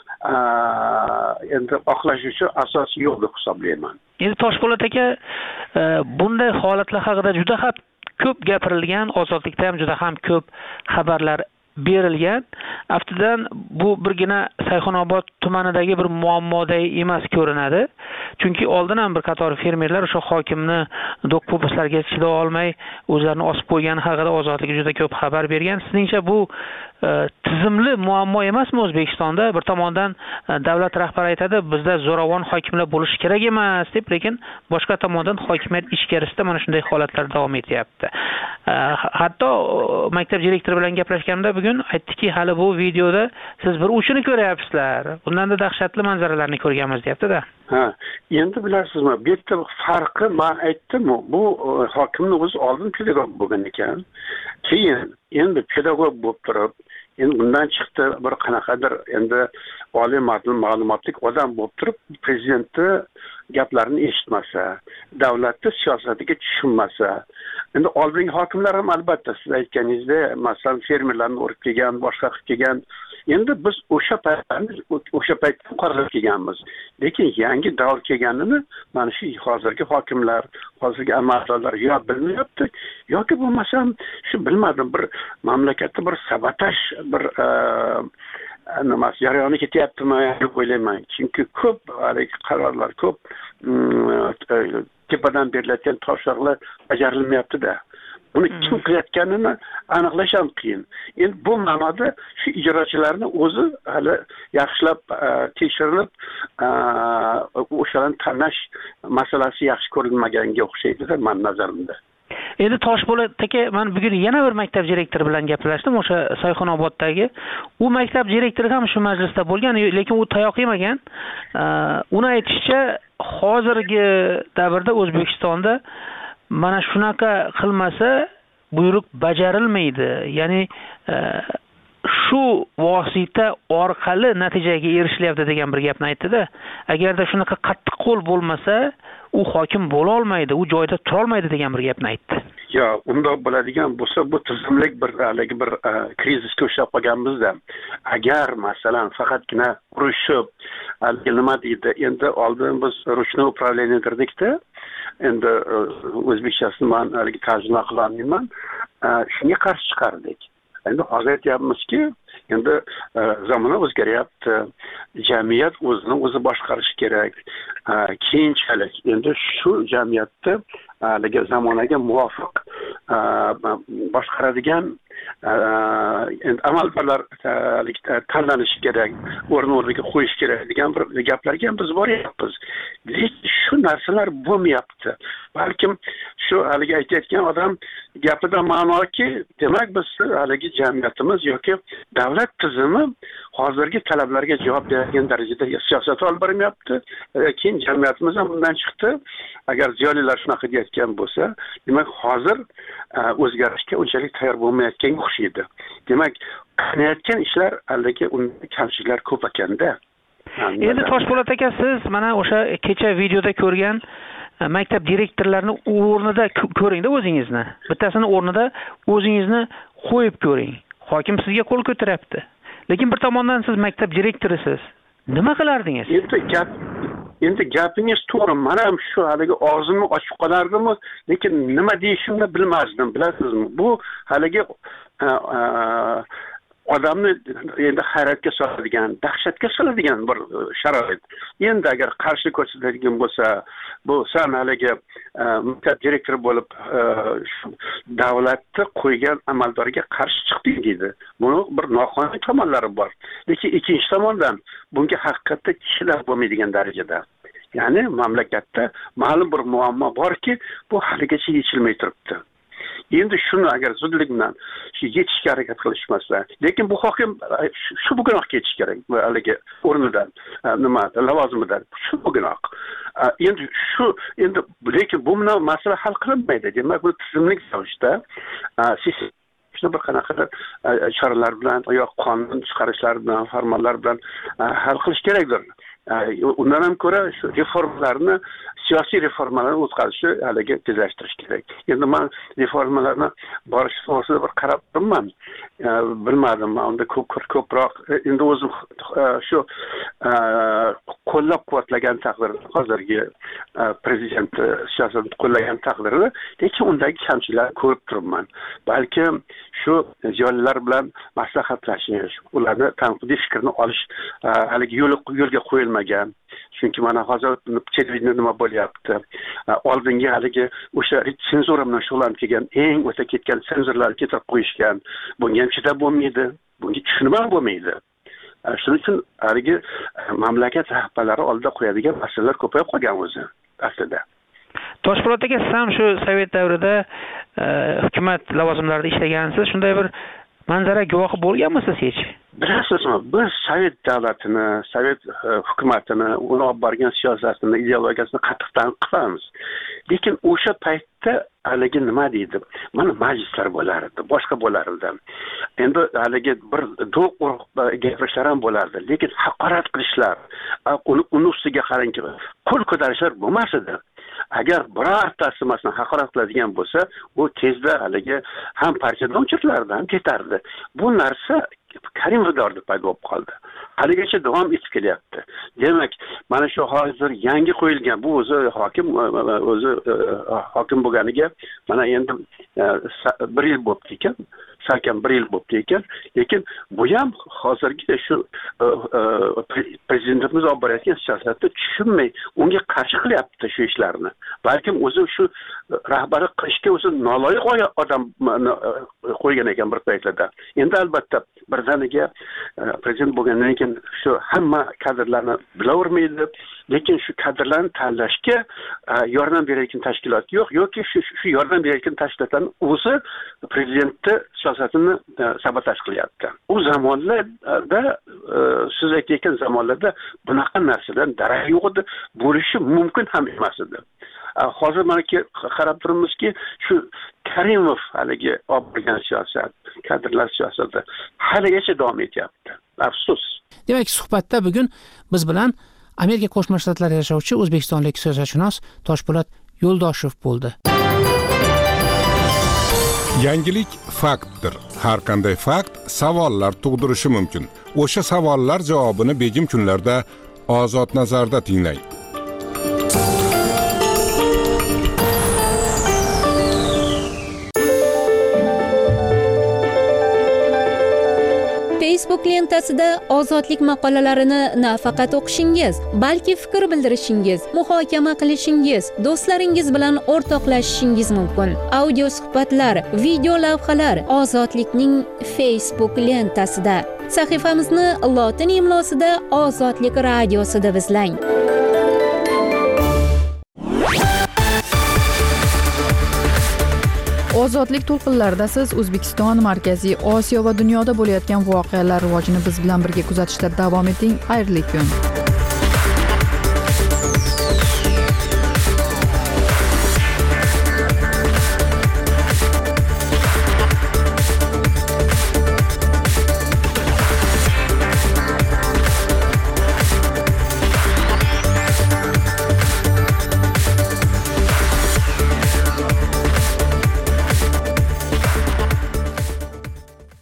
endi oqlash uchun asos yo'q deb hisoblayman. Endi Toshpo'lat aka, bunday holatlar haqida juda ko'p gapirilgan, Ozodlikda ham juda ham ko'p xabarlar berilgan. Aftidan bu birgina Sayxunobod tumanidagi bir muammoday emas ko'rinadi. Chunki oldin ham bir qator fermerlar o'sha hokimni do'q-po'pislarga chiday olmay o'zlarini osib qo'ygani haqida Ozodlik juda ko'p xabar bergan. Sizningcha bu tizimli muammo emasmi O'zbekistonda? Bir tomondan davlat rahbari aytadi, bizda zo'ravon hokimlar bo'lishi kerak emas deb, lekin boshqa tomondan hokimiyat ichkarisida mana shunday holatlar davom etyapti. Hatto maktab direktori bilan gaplashganimda bugun aytdiki, hali bu videoda siz bir uchini ko'ryapsizlar. Bundan-da dahshatli manzaralarni ko'rganmiz deyapti-da. Endi bilasizmi, bu yerda farqi men aytdim, bu hokimning o'zi oldin pedagog bo'lgan ekan. Keyin endi pedagog bo'lib turib, endi bundan chiqdi bir qanaqadir endi oliy ma'lumotli odam bo'lib turib, prezidentni gaplarini eshitmasa, davlatning siyosatiga tushunmasa, endi oldingi hokimlar ham albatta siz aytganingizdek, masalan, fermerlarni urib kelgan, boshqa qilib kelgan. Endi biz o'sha paytda qaror kelganmiz. Lekin yangi davr kelganini mana shu hozirgi hokimlar, hozirgi amaldorlar yo bilmayapti, yoki bo'lmasam shu bilmadim, bir mamlakatda bir sabotaj, bir nima jarayoni ketyaptimi deb o'ylayman. Chunki ko'p qarorlar, ko'p tepadan berilayotgan topshiriqlar bajarilmayapti-da. Buni kim qilayotganini aniqlash ham qiyin. Endi bu ma'noda shu ijrochilarni o'zi hali yaxshilab tekshirilib, o'shalarni tanlash masalasi yaxshi ko'rilmaganga o'xshaydi-da men nazarimda. Endi Toshpo'lat aka, men bugun yana bir maktab direktori bilan gaplashdim, o'sha Sayxunoboddagi. U maktab direktori ham shu majlisda bo'lgan, lekin u tayoq yemagan. Uni aytishicha, hozirgi davrda O'zbekistonda mana shunaqa qilmasa buyruq bajarilmaydi. Ya'ni shu vosita orqali natijaga erishilyapti degan bir gapni aytdi-da. Agarda shunaqa qattiq qo'l bo'lmasa, u hokim bo'la olmaydi, u joyida tura olmaydi degan bir gapni aytdi. Yo, undoq bo'ladigan bo'lsa, bu tizimlik bir krizisga ushlab qolganmizda. Agar masalan faqatgina urushib, nima deydi, endi oldin biz rushni upravlение qirdikda, endi o'zbekchasini men tarjima qilolmayman, shunga qarshi chiqardik. Endi hozir aytyapmizki, endi zamon o'zgaryapti, jamiyat o'zini o'zi boshqarishi kerak. Keyinchalik endi shu jamiyatda zamonaga muvofiq boshqaradigan amaldorlar tanlanishi kerak, o'rniga qo'yish kerak degan bir gaplarga biz boryapmiz. Lekin shu narsalar bo'lmayapti. Balkim shu haligi aytayotgan odam gapida ma'noki, demak biz haligi jamiyatimiz yoki davlat tizimi hozirgi talablarga javob beradigan darajada siyosat olib bormayapti. Keyin jamiyatimiz ham bundan chiqdi. Agar ziyolilar shunaqa deyotgan bo'lsa, demak hozir o'zgarishga unchalik tayyor bo'lmayotganga o'xshaydi. Demak, qilayotgan ishlar haligi unda kamchiliklar ko'p ekanda. Endi Toshpo'lat aka, siz mana o'sha kecha videoda ko'rgan maktab direktorlarini o'rnida ko'ring-da o'zingizni. Bittasini o'rnida o'zingizni qo'yib ko'ring. Hokim sizga qo'l ko'taryapti. Lekin bir tomondan siz maktab direktorisiz. Nima qilardingiz? Endi gapingiz to'g'ri. Men ham shu haligi og'zimni ochib qolardimmi, lekin nima deyishimni bilmasdim, bilasizmi? Bu haligi odamni endi hayratga soladigan, dahshatga soladigan bir sharoit. Endi agar qarshi ko'rsatadigan bo'lsa, bu san haligi maktab direktori bo'lib davlatni qo'ygan amaldorga qarshi chiqding deydi. Buni bir noqonuniy tomonlari bor. Lekin ikkinchi tomondan bunga haqiqatda kishilar bo'lmaydigan darajada. Ya'ni mamlakatda ma'lum bir muammo borki, bu haligacha yechilmay turibdi. Endi shuni agar zudlik bilan shu yechishga harakat qilishmasa, lekin bu hokim shu bugunoq ketish kerak, haligi o'rnidan, nima lavozimidan, shu bugunoq. Endi lekin bu bilan masala hal qilinmaydi. Demak, bu tizimlik ravishda bir qanaqadir choralar bilan yoki qonun chiqarishlar bilan, farmonlar bilan hal qilish kerakdir. Undan ham ko'ra shu reformalarni, siyosiy reformalarni o'tkazishni haligi tezlashtirish kerak. Endi men reformalarni borish to'g'risida bir qarab turibman. Bilmadim, men unda ko'proq endi o'zim shu qo'llab-quvvatlagan taqdirda, hozirgi prezident siyosatini qo'llagan taqdirda, lekin undagi kamchiliklarni ko'rib turibman. Balkim shu ziyolilar bilan maslahatlashish, ularni tanqidiy fikrni olish haligi yo'lga qo'yilmagan. Chunki mana hozir televideniyada nima bo'lyapti? Oldingi haligi o'sha senzura bilan shug'ullanib kelgan, eng o'ta ketgan senzorlarni keltirib qo'yishgan. Bunga ham chidab bo'lmaydi, bunga tushunib ham bo'lmaydi. Shuning uchun haligi mamlakat rahbarlari oldida qo'yadigan masalalar ko'payib qolgan o'zi aslida. Toshpo'lat aka, siz ham shu Sovet davrida hukumat lavozimlarida ishlagansiz. Shunday bir manzara guvohi bo'lganmisiz hech? Bilasizmi, biz Sovet davlatini, Sovet hukumatini, uni olib borgan siyosatini, ideologiyasini qattiq tanqid qilamiz. Lekin o'sha paytda haligi nima deydi? Mana majlislar bo'lardi, boshqa bo'lardi. Endi haligi bir do'q gapirishlar ham bo'lardi, lekin haqorat qilishlar, uni ustiga qarangki, qo'l ko'tarishlar bo'lmas edi. Agar birortasi masalan haqorat qiladigan bo'lsa, u tezda haligi ham partiyadan o'chirilardi, ham ketardi. Bu narsa Karimov davrida paydo bo'lib qoldi. Haligacha davom etib kelyapti. Demak, mana shu hozir yangi qo'yilgan, bu o'zi hokim bo'lganiga mana endi 1 yil bo'libdi ekan, salkam 1 yil bo'libdi ekan, lekin bu ham hozirgi shu prezidentimiz olib borayotgan siyosatni tushunmay, unga qarshi qilyapti shu ishlarni. Balkim o'zi shu rahbarlik qilishga o'zi noloyiq odam qo'ygan ekan bir paytlarda. Endi albatta birdaniga prezident bo'lgandan keyin shu hamma kadrlarni bilavermaydi, lekin shu kadrlarni tanlashga yordam berayotgan tashkilot yo'q yoki shu yordam berayotgan tashkilotlarning o'zi prezidentni siyosatini sabotaj qilyapti. U zamonlarda siz aytayotgan zamonlarda bunaqa narsadan darak yo'q edi, bo'lishi mumkin ham emas edi. hozir mana qarab turibmizki shu Karimov haligi olib borgan siyosat, kadrlar siyosati haligacha davom etyapti. Afsus. Demak, suhbatda bugun biz bilan Amerika Qo'shma Shtatlarida yashovchi o'zbekistonlik siyosatshunos Toshpo'lat Yo'ldoshev bo'ldi. Yangilik faktdir. Har qanday fakt savollar tug'dirishi mumkin. O'sha savollar javobini begim kunlarda Ozod nazarda tinglang. Facebook lentasida ozodlik maqolalarini nafaqat o'qishingiz, balki fikr bildirishingiz, muhokama qilishingiz, do'stlaringiz bilan o'rtoqlashishingiz mumkin. Audio suhbatlar, video lavhalar Ozodlikning Facebook lentasida. Sahifamizni lotin imlosida Ozodlik radiosida izlang. Ozodlik to'lqinlarida siz O'zbekiston, Markaziy Osiyo va dunyoda bo'layotgan voqealar rivojini biz bilan birga kuzatishda davom eting. Xayrli kun.